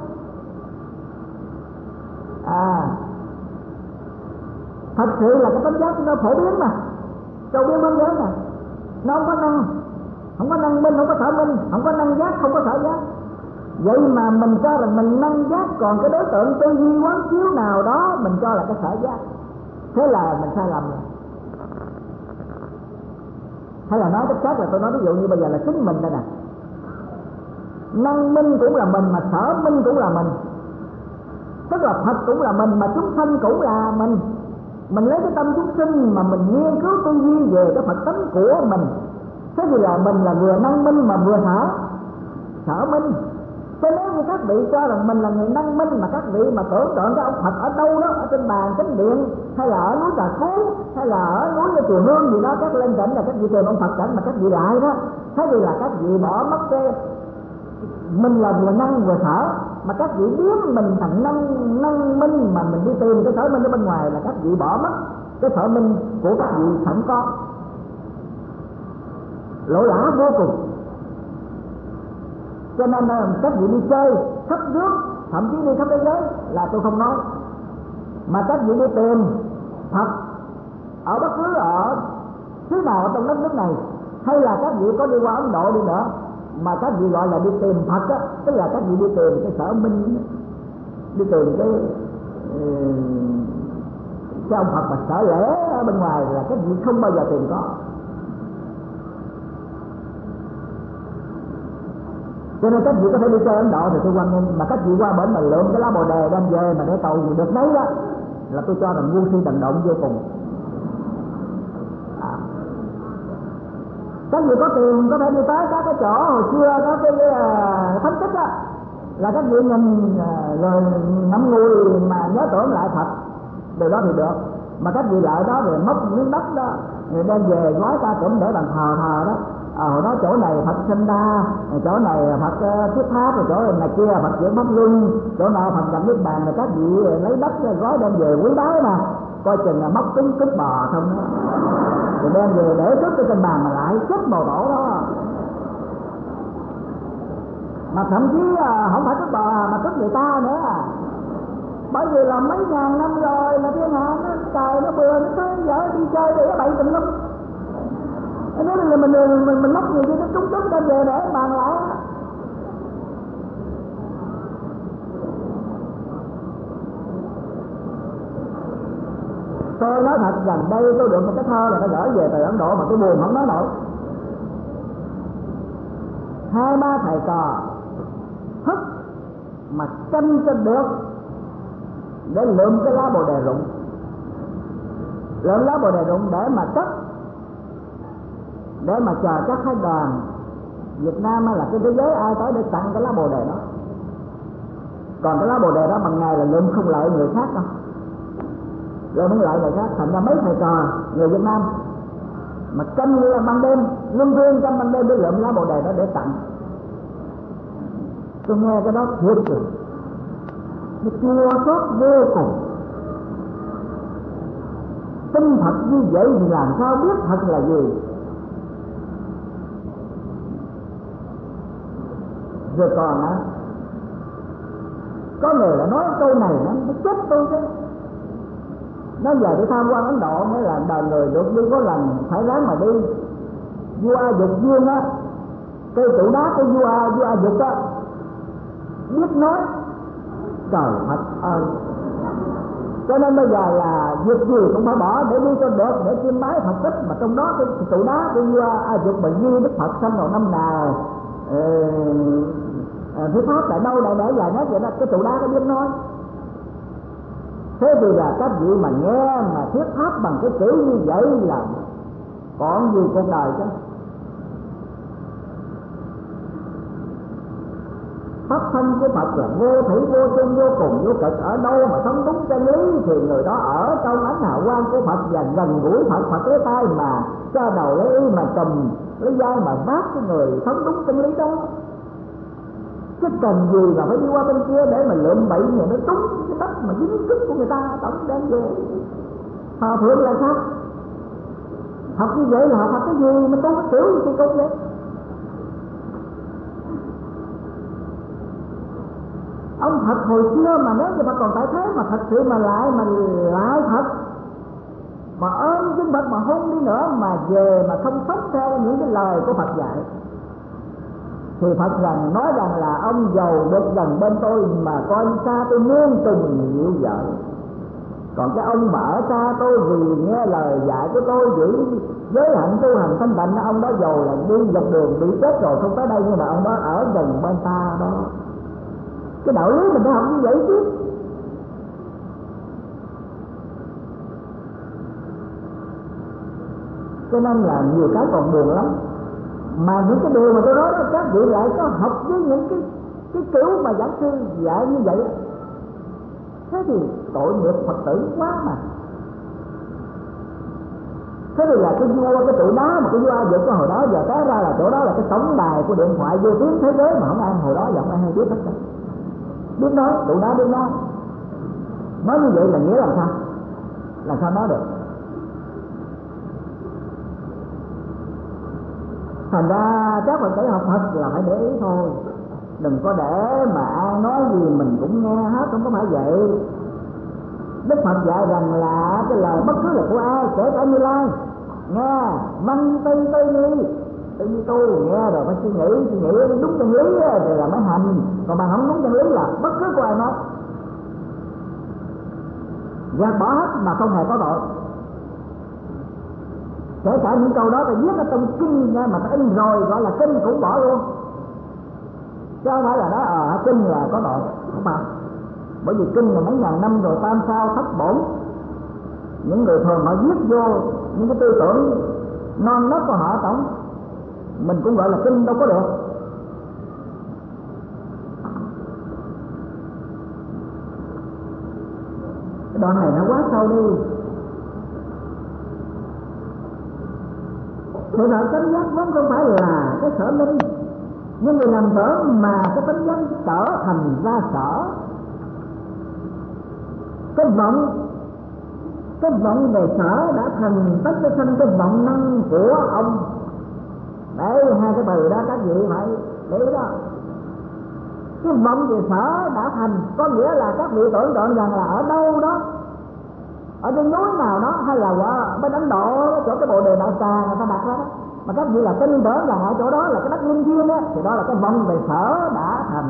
Thật sự là cái tánh giác nó phổ biến mà, châu biến biến giới mà, nó không có năng minh, không có sở minh, không có năng giác, không có sở giác. Vậy mà mình cho rằng mình năng giác, còn cái đối tượng tư duy quán chiếu nào đó mình cho là cái sở giác, thế là mình sai lầm rồi. Hay là nói cách khác là tôi nói ví dụ như bây giờ là chính mình đây nè, năng minh cũng là mình mà sở minh cũng là mình, tức là Phật cũng là mình mà chúng sanh cũng là mình. Mình lấy cái tâm chúng sinh mà mình nghiên cứu tư duy về cái Phật tánh của mình, thế thì là mình là vừa năng minh mà vừa sở minh. Cho nếu như các vị cho rằng mình là người năng minh, mà các vị mà tưởng tượng cái ông Phật ở đâu đó, ở trên bàn chánh điện, hay là ở núi Trà Phú, hay là ở núi Chùa Hương gì đó, các lên cảnh là các vị tìm ông Phật cảnh mà các vị lại đó, thế thì là các vị bỏ mất cái mình là vừa năng vừa sở, mà các vị biến mình thành năng minh mà mình đi tìm cái sở minh ở bên ngoài, là các vị bỏ mất cái sở minh của các vị sẵn có, lỗ lã vô cùng. Cho nên các vị đi chơi khắp nước, thậm chí đi khắp thế giới là tôi không nói, mà các vị đi tìm Phật ở bất cứ ở xứ nào ở trong đất nước này, hay là các vị có đi qua Ấn Độ đi nữa, mà các vị gọi là đi tìm Phật á, tức là các vị đi tìm cái sở minh, đi tìm cái ông Phật mà sở lễ ở bên ngoài, là các vị không bao giờ tìm có. Cho nên các vị có thể đi chơi Ấn Độ thì tôi quan nghênh, mà các vị qua bển mà lượm cái lá bồ đề đem về mà để cầu gì được nấy đó, là tôi cho rằng ngu si đần độn vô cùng. Các vị có tiền có thể đi tới các cái chỗ hồi xưa có cái thánh tích á, là các vị nhìn rồi ngắm ngùi mà nhớ tưởng lại Phật, điều đó thì được. Mà các vị lại đó rồi móc miếng đất đó rồi đem về gói ta cũng để bằng thờ đó. Hồi đó chỗ này Phật Sinh Đa, chỗ này Phật Thuyết Pháp, rồi chỗ này kia Phật Chuyển Pháp Luân, chỗ nào Phật Nhập Niết Bàn, rồi các vị lấy đất gói đem về quý báu mà, coi chừng là móc trúng cướp bò không đó, rồi đem về để trước trên bàn mà lại cướp bò tổ đó. Mà thậm chí không phải cướp bò mà cướp người ta nữa, bởi vì là mấy ngàn năm rồi mà thiên hạ nó trời nó bừa nó tới giờ đi chơi để nó bậy tùm lum. Nếu là mình lóc người cho nó trúng đem về để bàn lại. Tôi nói thật, gần đây tôi được một cái thơ là tôi gửi về từ Ấn Độ mà tôi buồn không nói nổi. 2-3 thầy trò hức mà canh cho được để lượm cái lá bồ đề rụng, lượm lá bồ đề rụng để mà cất, để mà chờ các phái đoàn Việt Nam là cái thế giới ai tới để tặng cái lá bồ đề đó. Còn cái lá bồ đề đó bằng ngày là lượm không lợi người khác đâu, lượm không lợi người khác. Thành ra mấy thầy trò người Việt Nam mà canh là ban đêm, luân phiên canh ban đêm để lượm lá bồ đề đó để tặng. Tôi nghe cái đó thiệt rồi, nó chua xót vô cùng. Tin thật như vậy thì làm sao biết thật là gì? Rồi còn á, có người là nói câu này nó chết tôi chứ. Nó giờ đi tham quan Ấn Độ mới là đời người được đi có lần phải ráng mà đi. Vua A Dục Vương á, cây trụ đá của vua A Dục á, biết nói trời Phật ơi. Cho nên bây giờ là việc gì cũng phải bỏ để đi cho được, để chiêm bái Phật tích. Mà trong đó cái trụ đá của vua A Dục mà ghi Đức Phật sanh vào năm nào, thuyết pháp tại đâu đại để dài nói vậy đó, cái trụ đá có biết nói. Thế thì là các vị mà nghe mà thuyết pháp bằng cái kiểu như vậy là còn gì cuộc đời chứ. Pháp thân của Phật là vô thủy vô chung vô cùng vô cực, ở đâu mà sống đúng chân lý thì người đó ở trong ánh hào quang của Phật và gần gũi Phật. Phật lấy tay mà cho đầu lấy y mà cầm lấy vai mà vác cái người sống đúng chân lý đó. Chứ cần gì mà phải đi qua bên kia để mà lượm bậy người nó trúng cái đất mà dính cứt của người ta tổng đem về. Hòa thượng là sao? Học như vậy là học cái gì mà tôi có kiểu gì cái công vậy? Ông Phật hồi xưa mà nếu như mà còn tại thế mà thật sự mà lại thật mà ôm chứng Phật mà hôn đi nữa mà về mà không sống theo những cái lời của Phật dạy thì Phật rằng nói rằng là ông giàu được gần bên tôi mà coi xa tôi muôn trùng nhiều vợ. Còn cái ông mà ở xa tôi vì nghe lời dạy của tôi giữ giới hạnh tu hành thanh tịnh, ông đó giàu là đi dọc đường bị chết rồi không tới đây, nhưng mà ông đó ở gần bên ta đó. Cái đạo lý mình phải học như vậy chứ. Cho nên là nhiều cái còn buồn lắm. Mà những cái điều mà tôi nói đó các vị lại có học với những cái kiểu mà giảng sư dạy như vậy. Thế thì tội nghiệp Phật tử quá mà. Thế thì là cái vua cái trụ đá mà cái vua A Dục cái hồi đó giờ té ra là chỗ đó là cái tổng đài của điện thoại vô tuyến thế giới mà không ai hồi đó giờ không ai hay biết hết cả. Biết nói, trụ đá biết nói như vậy là nghĩa làm sao nói được. Thành ra các Phật tử học Phật là phải để ý thôi, đừng có để mà ai nói gì mình cũng nghe hết, không có phải vậy. Đức Phật dạy rằng là cái lời bất cứ là của ai, kể cả Như Lai, nghe văn tư như tu, nghe rồi phải suy nghĩ đúng chân lý rồi là mới hành. Còn mà không đúng chân lý là bất cứ của ai nói gạt bỏ hết mà không hề có tội. Kể cả những câu đó ta viết ở trong kinh nha, mà ta in rồi gọi là kinh cũng bỏ luôn, chứ không phải là nói kinh là có tội, không phải. Bởi vì kinh là mấy ngàn năm rồi tam sao thất bổn, những người thường họ viết vô những cái tư tưởng non nớt của họ tổng mình cũng gọi là kinh đâu có được. Cái đoạn này nó quá sâu đi. Sự thật tánh giác vốn không phải là cái sở linh, nhưng người làm sở mà cái tánh giác trở thành ra sở. Cái vọng về sở đã thành tất cái sanh cái vọng năng của ông. Đấy, hai cái từ đó các vị phải để ý đó. Cái vọng về sở đã thành có nghĩa là các vị tưởng tượng rằng là ở đâu đó, ở trên núi nào đó, hay là ở bên Ấn Độ chỗ cái bộ đề đạo tràng người ta đặt đó, mà các vị là tin tưởng rằng ở chỗ đó là cái đất linh thiêng á, thì đó là cái vọng về sở đã thành.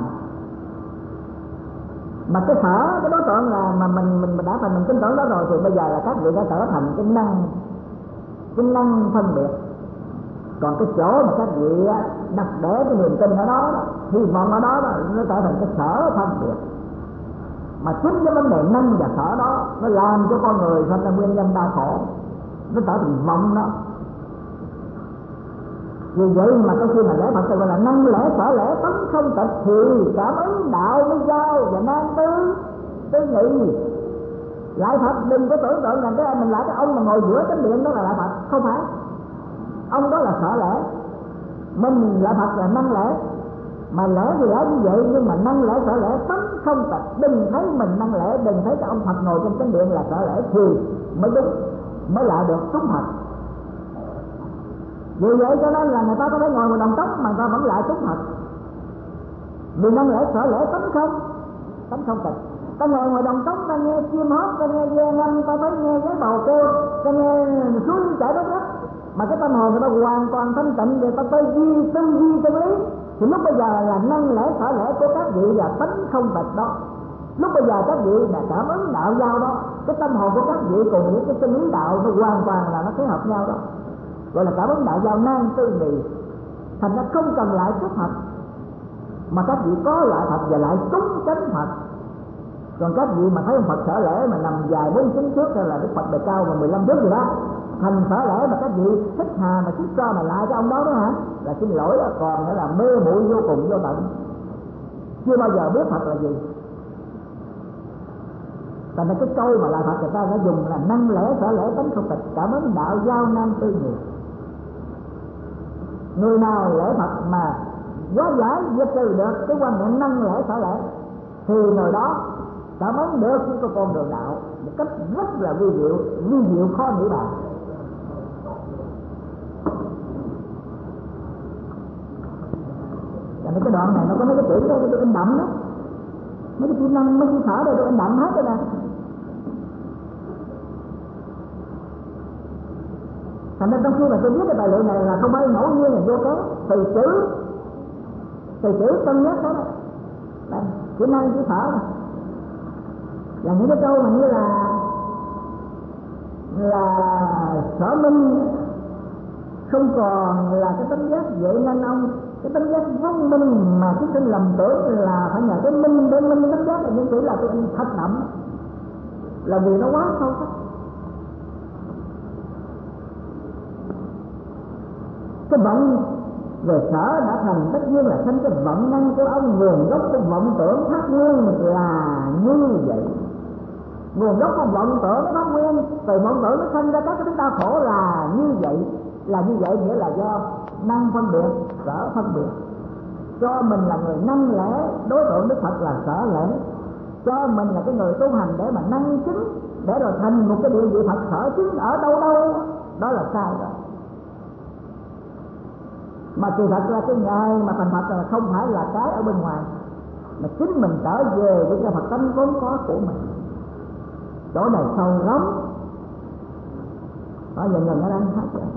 Mà cái sở, cái đối tượng là mà mình đã thành, mình tin tưởng đó rồi, thì bây giờ là các vị đã trở thành cái năng phân biệt. Còn cái chỗ mà các vị đặt để cái niềm tin ở đó, hy vọng ở đó, nó trở thành cái sở phân biệt. Mà chính cái vấn đề năng và sở đó nó làm cho con người thành ra nguyên nhân đau khổ, nó trở thành vọng đó. Vì vậy mà có khi mà lễ Phật gọi là năng lễ sở lễ tánh không tịch, thì cảm ứng đạo mới giao và nan tư nghị. Lại Phật đừng có tưởng tượng rằng cái mình lại cái ông mà ngồi giữa chánh điện đó là lại Phật, không phải. Ông đó là sở lễ, mình lại Phật là năng lễ. Mà lễ thì lễ như vậy, nhưng mà năng lễ sở lễ tánh không tịch. Đừng thấy mình năng lễ, đừng thấy cái ông Phật ngồi trên chánh điện là sở lễ, thì mới đúng, mới lại được trúng Phật. Vì vậy cho nên là người ta có thể ngồi một đồng tóc mà người ta vẫn lại trúng Phật. Vì năng lễ sở lễ tánh không tịch. Ta ngồi ngoài đồng tóc, ta nghe chim hót, ta nghe ve ngâm, ta thấy nghe cái bầu kêu, ta nghe suối chảy đất đất, mà cái tâm hồn người ta hoàn toàn thanh tịnh, người ta tới tư duy chân lý, thì lúc bây giờ là năng lễ sở lễ của các vị là tánh không tịch đó. Lúc bây giờ các vị đã cảm ứng đạo giao đó, cái tâm hồn của các vị cùng với cái chân lý đạo nó hoàn toàn là nó phối hợp nhau đó, gọi là cảm ứng đạo giao nan tư nghị. Thành ra không cần lại chút Phật, mà các vị có lại Phật và lại cúng chánh Phật. Còn các vị mà thấy ông Phật sở lễ mà nằm dài 49 thước, hay là Đức Phật bề cao mà 15 thước gì đó, thành sở lễ mà các vị thích hà mà thích cho mà lại cái ông đó hả, là xin lỗi đó, còn nữa là mê muội vô cùng vô tận, chưa bao giờ biết Phật là gì. Thành ra cái câu mà lại Phật người ta đã dùng là năng lễ sở lễ tánh không tịch, cảm ứng đạo giao nan tư nghị. Người nào lễ Phật mà quá giải diệt trừ được cái quan niệm năng lễ sở lễ, thì người đó cảm ứng được cái con đường đạo một cách rất là vi diệu khó nghĩ bàn. Cho nên cái đoạn này nó có mấy cái chữ đó tôi in đậm đó, mấy cái chữ năng, mấy chữ sở đây tôi in đậm hết rồi nè. Thành nên trong khi mà tôi viết cái tài liệu này là không phải ngẫu nhiên là vô cớ, từ chữ cân nhắc đó, đây chữ năng chữ sở này là những cái câu mà như là sở minh không còn là cái tánh giác vậy nên ông, cái tánh giác vốn minh mà chúng sinh lầm tưởng là phải nhờ cái minh để minh tánh giác, là những chữ là tôi thật đậm, là vì nó quá sâu sắc. Cái vọng về sở đã thành tất nhiên là thành cái vọng năng của ông. Nguồn gốc của vọng tưởng phát nguyên là như vậy. Nguồn gốc của vọng tưởng phát nguyên, từ vọng tưởng nó sinh ra các cái đau khổ là như vậy. Là như vậy nghĩa là do năng phân biệt, sở phân biệt. Cho mình là người năng lễ, đối tượng Đức Phật là sở lễ. Cho mình là cái người tu hành để mà năng chứng, để rồi thành một cái địa vị Phật sở chứng ở đâu đâu, đó là sai rồi. Mà kỳ thật là cái ngày mà thành Phật là không phải là cái ở bên ngoài, mà chính mình trở về với cái Phật tánh vốn có của mình. Chỗ này sâu lắm. Đó, dần ở đây hết rồi.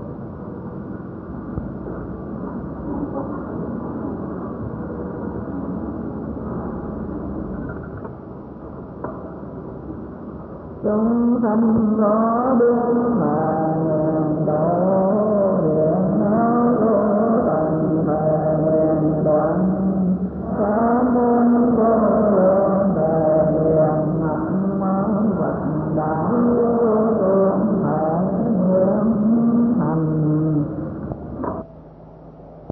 Chúng sanh có biết mà độ điện nó vô tận về nguyện đoạn cảm ơn vô lượng về nguyện học mong vật đạo vô tượng thể nguyện thành.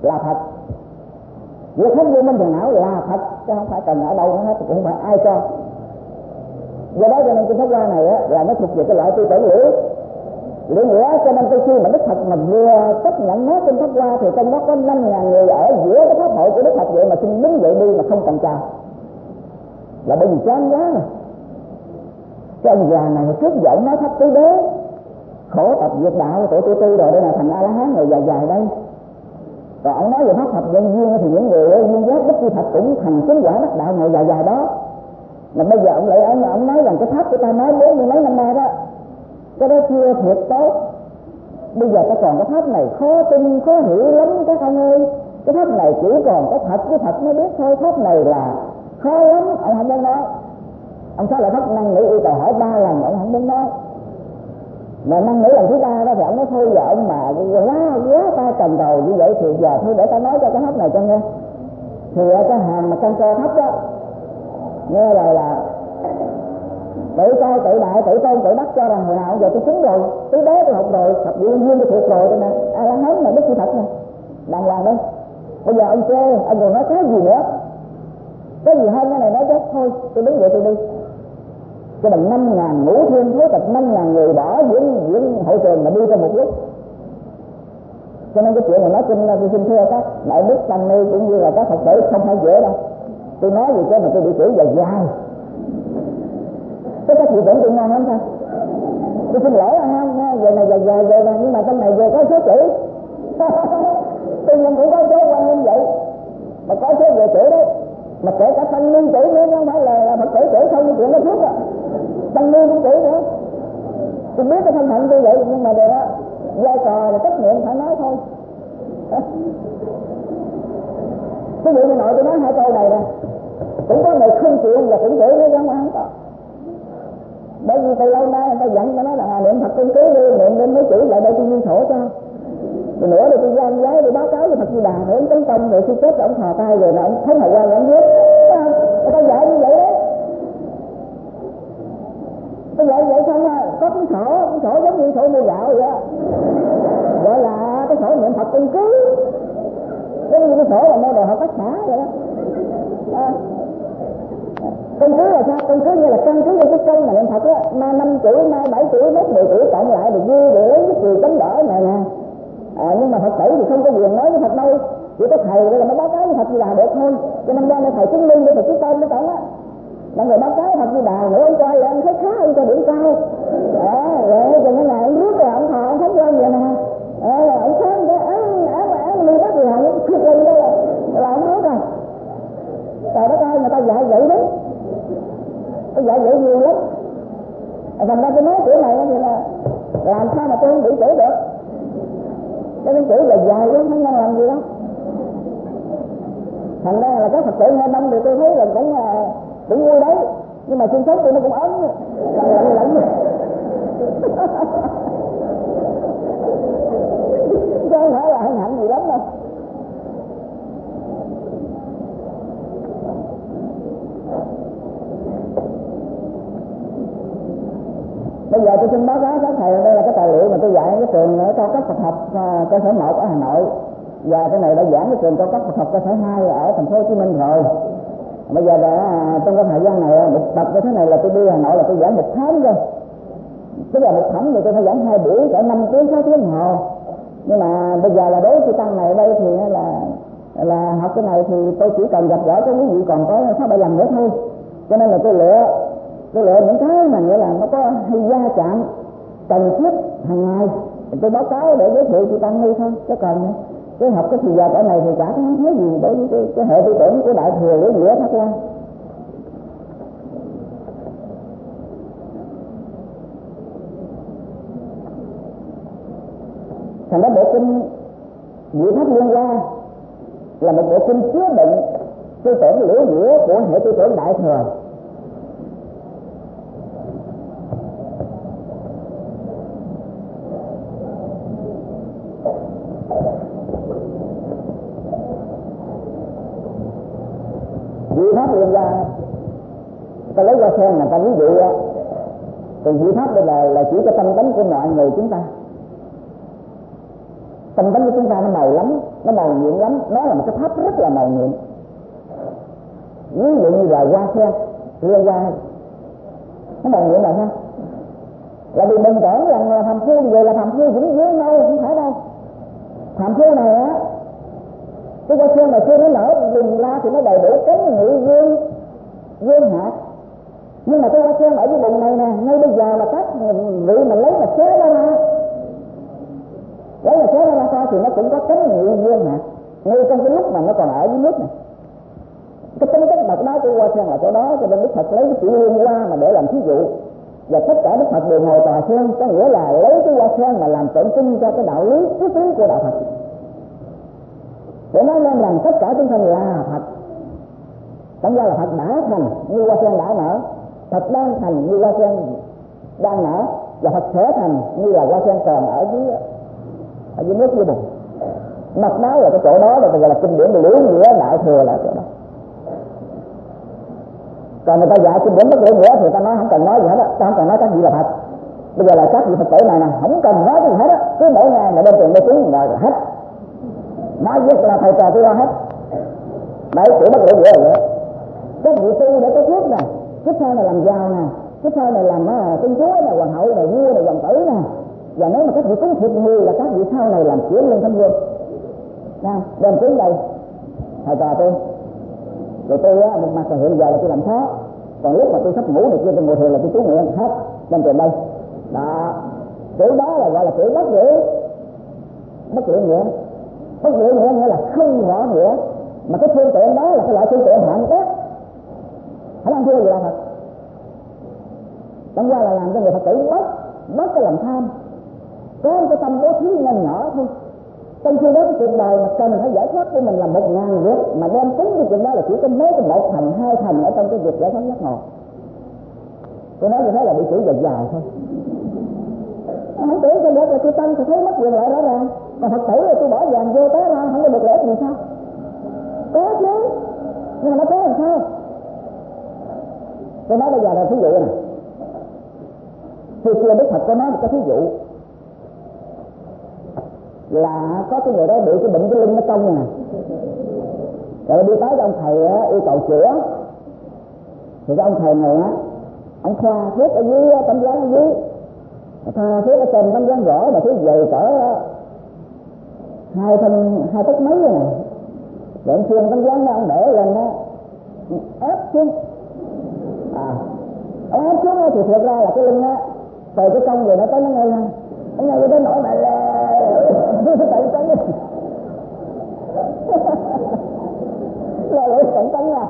là thật. Việc hết vô minh phiền não là thật, chứ không phải cần ở đâu nữa hết, cũng không phải ai cho. Do đó cho nên cái pháp hoa này á, là nó thuộc về cái loại tư tưởng liễu nghĩa. Cho nên khi mà Đức Phật mà vừa chấp nhận nó trên pháp hoa thì trong đó có 5.000 người ở giữa cái pháp hội của Đức Phật vậy mà xin đứng dậy đi mà không cần chào, là bởi vì chán quá rồi. Cái ông già này trước giọng nói thấp tứ đế, khổ tập việc đạo tuổi tư rồi, đây là thành A La Hán rồi dài đây. Rồi ông nói về pháp Phật nhân duyên thì những người duyên giác Đức Di Phật cũng thành chứng quả đắc đạo ngồi dài đó. Mà bây giờ ông lại ông nói rằng cái pháp của ta nói 40 mấy năm nay đó, cái đó chưa thiệt tốt. Bây giờ ta còn cái pháp này khó tin khó hiểu lắm các ông ơi. Cái pháp này chỉ còn có Phật với Phật mới biết thôi, pháp này là khó lắm. Ông không muốn nói. Ông sao lại pháp năng nỉ yêu cầu hỏi 3 lần ông không muốn nói. Mà năng nỉ lần thứ 3 đó thì ông nói thôi giờ ông mà quá ta cần đầu như vậy thì giờ thôi để ta nói cho cái pháp này cho nghe. Thì cái hàng mà căn cơ thấp đó nghe rồi là tự cao tự đại tự tôn tự đắc cho rằng hồi nào giờ tôi xứng rồi, tứ đế tôi học rồi, Phật diệu duyên tôi thuộc rồi, cho nên A La Hán là Đức Di Phật này đàng hoàng đấy. Bây giờ ông chê ông còn nói cái gì nữa, cái gì hơn cái này nói chết thôi tôi đứng dậy tôi đi. Cho bằng 5.000 ngũ thiên thế tập 5.000 người bỏ diễn hội trường mà đi trong một lúc. Cho nên cái chuyện mà nói kinh tôi xin thưa các đại đức tăng ni cũng như là các Phật tử không phải dễ đâu. Tôi nói gì chứ mà tôi bị chửi dài. Cái gì tưởng tôi ngon lắm sao? Tôi xin lỗi không, về này về này, nhưng mà trong này về có số chữ. Tuy nhiên cũng có số quan như vậy, mà có số về chữ đấy. Mà kể cả tăng ni chữ nữa, không phải là Phật tử chữ không, cái chuyện đó trước à. Tăng ni cũng chữ nữa. Tôi biết cái thân phận tôi vậy, nhưng mà điều đó vai trò là trách nhiệm phải nói thôi. Ví dụ như nội tôi nói 2 câu này nè, cũng có người không chịu và cũng chửi nó không ăn có. Bởi vì từ lâu nay người ta dặn cho nó là niệm Phật tinh cứ đi, niệm đến mấy chữ lại đây tôi ghi sổ cho. Rồi nữa thì tôi gian giấy tôi báo cáo với Phật Di Đà, rồi ông tấn công rồi khi chết ông thò tay rồi là ông thấy hồi qua ông viết. Người ta dạy như vậy đấy. Tôi dạy vậy xong có cái sổ giống như sổ mua gạo vậy đó. Gọi là cái sổ niệm Phật tinh cứ. Giống như cái sổ là mua đồ hợp tác xã vậy đó. Căn cứ là sao? Căn cứ như là căn cứ như cái công mà niệm Phật á, ma 5 chữ, ma 7 chữ, mốt 10 chữ cộng lại được ghi để lấy cái chữ chấm đỏ này nè. Nhưng mà Phật tử thì không có quyền nói với Phật đâu, chỉ có thầy đây là mới báo cáo với Phật Di Đà được thôi. Cho nên ra thầy chứng minh để thầy ký tên nó tổng á. Mọi người báo cáo với Phật Di Đà nữa ông coi là anh thấy khá, anh cho điểm cao. Rồi cho nên là ông rước rồi ông thọ ông thánh quan vậy nè. Ông sáng cái án ly bác gì hẳn khuyết lên đó là ông rước rồi. Trời đất ơi, người ta dạy vậy đấy. Tôi dạy vậy nhiều lắm. Thành ra tôi nói kiểu này thì là làm sao mà tôi không bị chửi được. Cho nên chửi là dài lắm, không nên làm gì đâu. Thành ra là các Phật tử nghe đông thì tôi thấy là cũng vui đấy. Nhưng mà xương sống tôi nó cũng ấm, lạnh. Chứ không phải là hân hạnh gì lắm đâu. Bây giờ tôi xin báo cáo các thầy, đây là cái tài liệu mà tôi dạy cái trường cao cấp Phật học cơ sở 1 ở Hà Nội, và cái này đã giảng cái trường cao cấp Phật học cơ sở 2 ở thành phố Hồ Chí Minh rồi. Bây giờ trong cái thời gian này một tập như thế này là tôi đi Hà Nội là tôi giảng 1 tháng rồi. Tức là 1 tháng thì tôi phải giảng 2 buổi cả 5 tiếng 6 tiếng đồng hồ. Nhưng mà bây giờ là đối với tăng này ở đây thì là học cái này thì tôi chỉ cần gặp gỡ cái quý vị còn có 6-7 lần nữa thôi. Cho nên là tôi lựa những cái mà nghĩa là nó có hay va chạm cần thiết hàng ngày thì tôi báo cáo để giới thiệu cho tăng ni thôi. Chứ còn cái học cái thời giờ cỡ này thì chả có nói gì đối với cái hệ tư tưởng của đại thừa lý nghĩa Pháp Hoa. Thành ra bộ kinh Diệu Pháp Liên Hoa là một bộ kinh chứa đựng tư tưởng liễu nghĩa của hệ tư tưởng đại thừa. Diệu Pháp Liên Hoa ta lấy qua xem là ta ví dụ từ diệu pháp đây là chỉ cho tâm tánh của mọi người chúng ta. Tâm tánh của chúng ta nó màu lắm, nó màu nhiệm lắm, nó là một cái pháp rất là màu nhiệm. Ví dụ như là hoa sen, liên hoa nó màu nhiệm là sao? Là vì đừng tưởng rằng là phàm phu về là phàm phu vĩnh viễn đâu, không phải đâu. Phàm phu này á, cái hoa sen mà khi nó nở bùng ra thì nó đầy đủ cánh nghị dương hạt. Nhưng mà cái hoa sen ở cái bụng này nè, ngay bây giờ là các vị mà lấy mà xé nó ra, thì nó cũng có cánh nghị dương hạt. Ngay trong cái lúc mà nó còn ở dưới nước này, cái tính chất độc đáo của hoa sen là chỗ đó, cho nên Đức Phật lấy cái chữ liên hoa mà để làm thí dụ. Và tất cả Đức Phật đều ngồi tòa sen, có nghĩa là lấy cái hoa sen mà làm tượng trưng cho cái đạo lý triết lý của đạo Phật, để nói lên rằng tất cả chúng sanh là Phật. Chẳng ra là Phật đã thành như hoa sen đã nở, Phật đang thành như hoa sen đang nở, và Phật sẽ thành như là hoa sen còn ở dưới nước dưới bùn. Mặt đó là cái chỗ đó là gọi là kinh điển Liễu Nghĩa Đại Thừa là chỗ đó. Còn người ta dạy kinh điển Bất Liễu Nghĩa thì ta nói không cần nói gì hết á, ta không cần nói các vị là Phật. Bây giờ là các vị Phật tử này nè, không cần nói gì hết á, cứ mỗi ngày là đem tiền đi xuống ngồi rồi hết. Nói viết là thầy trò tôi lo hết. Đấy, chữ Bất Liễu Nghĩa là vậy. Các vị tu để có phước nè, kiếp sau này làm giàu nè, kiếp sau này làm công chúa nè, hoàng hậu nè, vua nè, hoàng tử nè. Và nếu mà các vị cúng thiệt nhiều là các vị sau này làm chuyển lên thánh vương. Nào, đem xuống đây, thầy trò tôi. Rồi tôi á, một mặt là hiện giờ là tôi làm khó, còn lúc mà tôi sắp ngủ này kia tôi ngồi thiền là tôi chú nguyện hết, đem tiền đây. Đó, chữ đó là gọi là chữ bất liễu nghĩa. Bất liễu nghĩa nghĩa là không rõ nghĩa, mà cái phương tiện đó là cái loại phương tiện hạng tốt, phải làm thua gì đâu Phật. Chẳng qua là làm cho người Phật tử bớt cái lòng tham, có cái tâm bố thí nhỏ nhỏ thôi. Trong khi đó cái cuộc đời mà cần phải giải thoát của mình là 1000 việc, mà đem tính cái chuyện đó là chỉ có mấy cái 1 thành 2 thành ở trong cái việc giải thoát giác ngộ. Tôi nói như thế là bị chữ dài thôi. Không tưởng cho được là tôi tăng thì thấy mất quyền lợi rõ ràng. Còn Phật tử là tôi bỏ vàng vô té ra không có được lễ thì sao? Có chứ, nhưng mà nó có làm sao? Tôi nói bây giờ là thí dụ này. Khi xưa Đức Phật có nói một cái thí dụ là có cái người đó bị cái bệnh cái lưng nó cong nè, rồi đi tới ông thầy á, yêu cầu chữa. Thì cái ông thầy này á, ông khoa thuốc ở dưới tấm dáng ở dưới, thoa thuốc ở trên tấm dáng vỏ mà thuốc dày cỡ 2 tấc mấy rồi nè. Rồi ông xuyên tấm dáng đó ông để lên đó ép xuống, ông ép xuống thì thiệt ra là cái lưng á, từ cái cong rồi nó tới nó ngay ra, nó ngay tới nổi bài lè cẩn tấn là lỗi cẩn tấn à.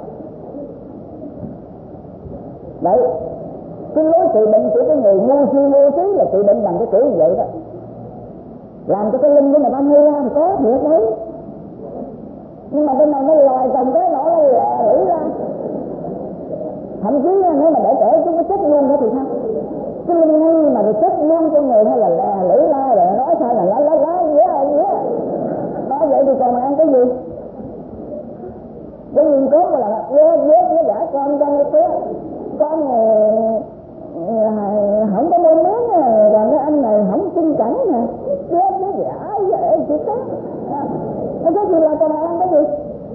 Đấy, cái lối trị bệnh của cái người ngu si vô trí là trị bệnh bằng cái kiểu như vậy đó, làm cho cái lưng của người ta hơi ra thì có thiệt đấy. Nhưng mà bên này nó lòi cầm cái nỏ nó lè lưỡi ra, thậm chí nếu mà để trẻ chúng nó chết luôn nữa thì sao? Cái lưng ngay mà rồi chết luôn cho người hay là lè lưỡi ra rồi nói sao là lá nói vậy thì còn mà ăn cái gì? Cái nguyên cốt mà là vớt đã con trong cái con không có môn nướng rồi cái anh này không chung cảnh nè, vớt nó giả vậy chỉ có nó có gì là còn mà ăn cái gì?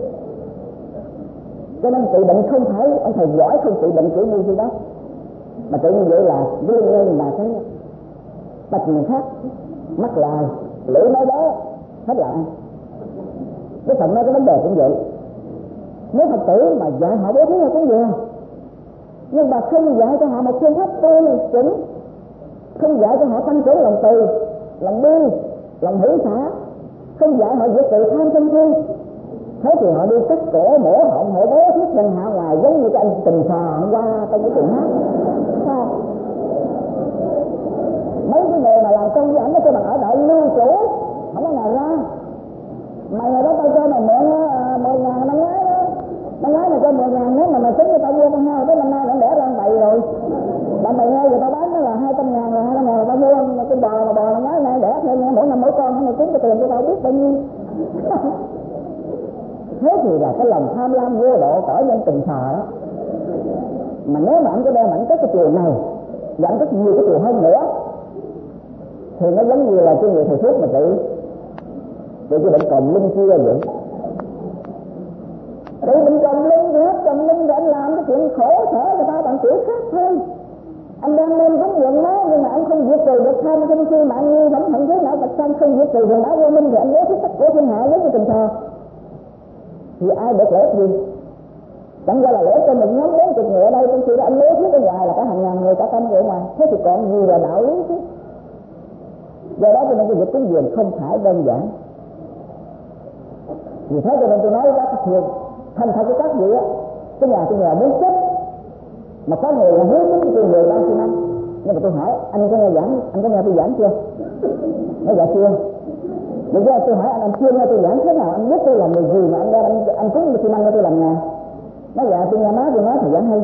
Cho nên trị bệnh không phải ông thầy giỏi không trị bệnh kiểu như thế đó, mà tự như vậy là đưa lên là cái bạch người khác mắc lại lưỡi nói đó hết lại. Cái phần nói cái vấn đề cũng vậy, nếu Phật tử mà dạy họ bố thí là cũng vừa, nhưng mà không dạy cho họ một phương pháp tu chuẩn, không dạy cho họ tăng trưởng lòng từ, lòng bi, lòng hỷ xả, không dạy họ diệt trừ tham sân si, thế thì họ đi cắt cổ mổ họng họ bố thí nhân hạ ngoài giống như cái anh Tình Phò hôm qua trong cái chuyện hát. Sao? Mấy cái người mà làm công với ảnh nó ở đại lưu chủ không có ngày ra, mà người đó tao cho mày mượn 10.000 năm ngoái đó, năm ngoái mày cho 10.000, nếu mà mày tính cho tao mua con heo tới năm nay nó đẻ ra bậy rồi, bạn mày heo rồi tao bán nó là 200.000 rồi 200.000 là tao mua con bò mà bò năm ngoái nay đẻ thêm mỗi năm mỗi con, mày kiếm cái tiền của tao biết bao nhiêu. Thế thì là cái lòng tham lam vô độ cõi nhân Tình Phò đó. Mà nếu mà anh có đem ảnh cất cái chùa này và anh cất nhiều cái chùa hơn nữa thì nó giống như là cái người thầy thuốc mà tự Vì cái bệnh còng lưng kia vậy. Vì bệnh còng lưng thì hết còng lưng thì anh làm cái chuyện khổ sở người ta bằng kiểu khác thôi. Anh đang lên cúng dường nó nhưng mà anh không diệt trừ được tham sân si mạng nghi vẫn hận thế nào, tại sao không diệt trừ hồn áo vô minh thì anh lấy cái tất của thiên hạ giống như tình thờ thì ai được lợi gì? Chẳng ra là lễ cho mình nhóm 40 người ở đây, trong khi đó anh lấy phía bên ngoài là cả hàng ngàn người, cả trăm người ngoài, thế thì còn gì là đạo lý chứ? Do đó cho nên cái việc cúng dường không phải đơn giản. Vì thế cho nên tôi nói với các thiền thành thật với các vị á, cái nhà tôi muốn chết mà có người là hứa tính tôi người bao nhiêu năm, nhưng mà tôi hỏi anh có nghe giảng, anh có nghe tôi giảng chưa? Nói dạ chưa. Bây giờ tôi hỏi anh chưa nghe tôi giảng thế nào, anh biết tôi làm người gì mà anh cúng như năm cho tôi làm nhà? Nói dạ tôi nghe má tôi nói thì giảng hay.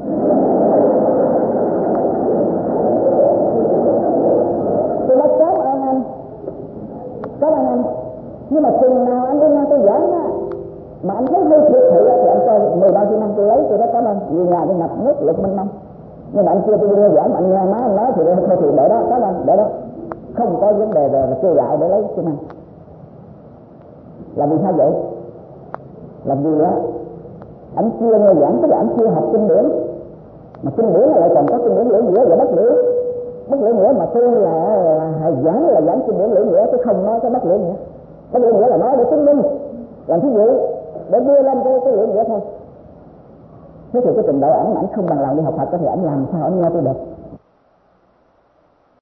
Tôi nói cảm ơn anh, nhưng mà chừng nào anh đi nghe tôi giảng á mà anh thấy hơi thiệt thử thì anh coi 10 bao nhiêu năm tôi lấy tôi rất cảm ơn. Vì nhà tôi ngập nước lực minh mông, nhưng mà anh chưa tôi đi nghe giảng mà anh nghe má anh nói thì thôi thì để đó, cảm ơn, để đó, không có vấn đề về kêu gọi để lấy cho anh. Làm vì sao vậy? Làm gì đó anh chưa nghe giảng, tức là anh chưa học kinh điển, mà kinh điển lại còn có kinh điển lưỡi nghĩa và bất lưỡi nghĩa mà tôi là giảng kinh điển lưỡi nghĩa, tôi không nói cái bất lưỡi nghĩa. Bất lưỡi nghĩa là nói để chứng minh, làm thí dụ để đưa lên cái lưỡi nghĩa thôi. Thế thì cái trình độ ảnh không bằng lòng đi học Phật thì ảnh làm sao ảnh nghe tôi được?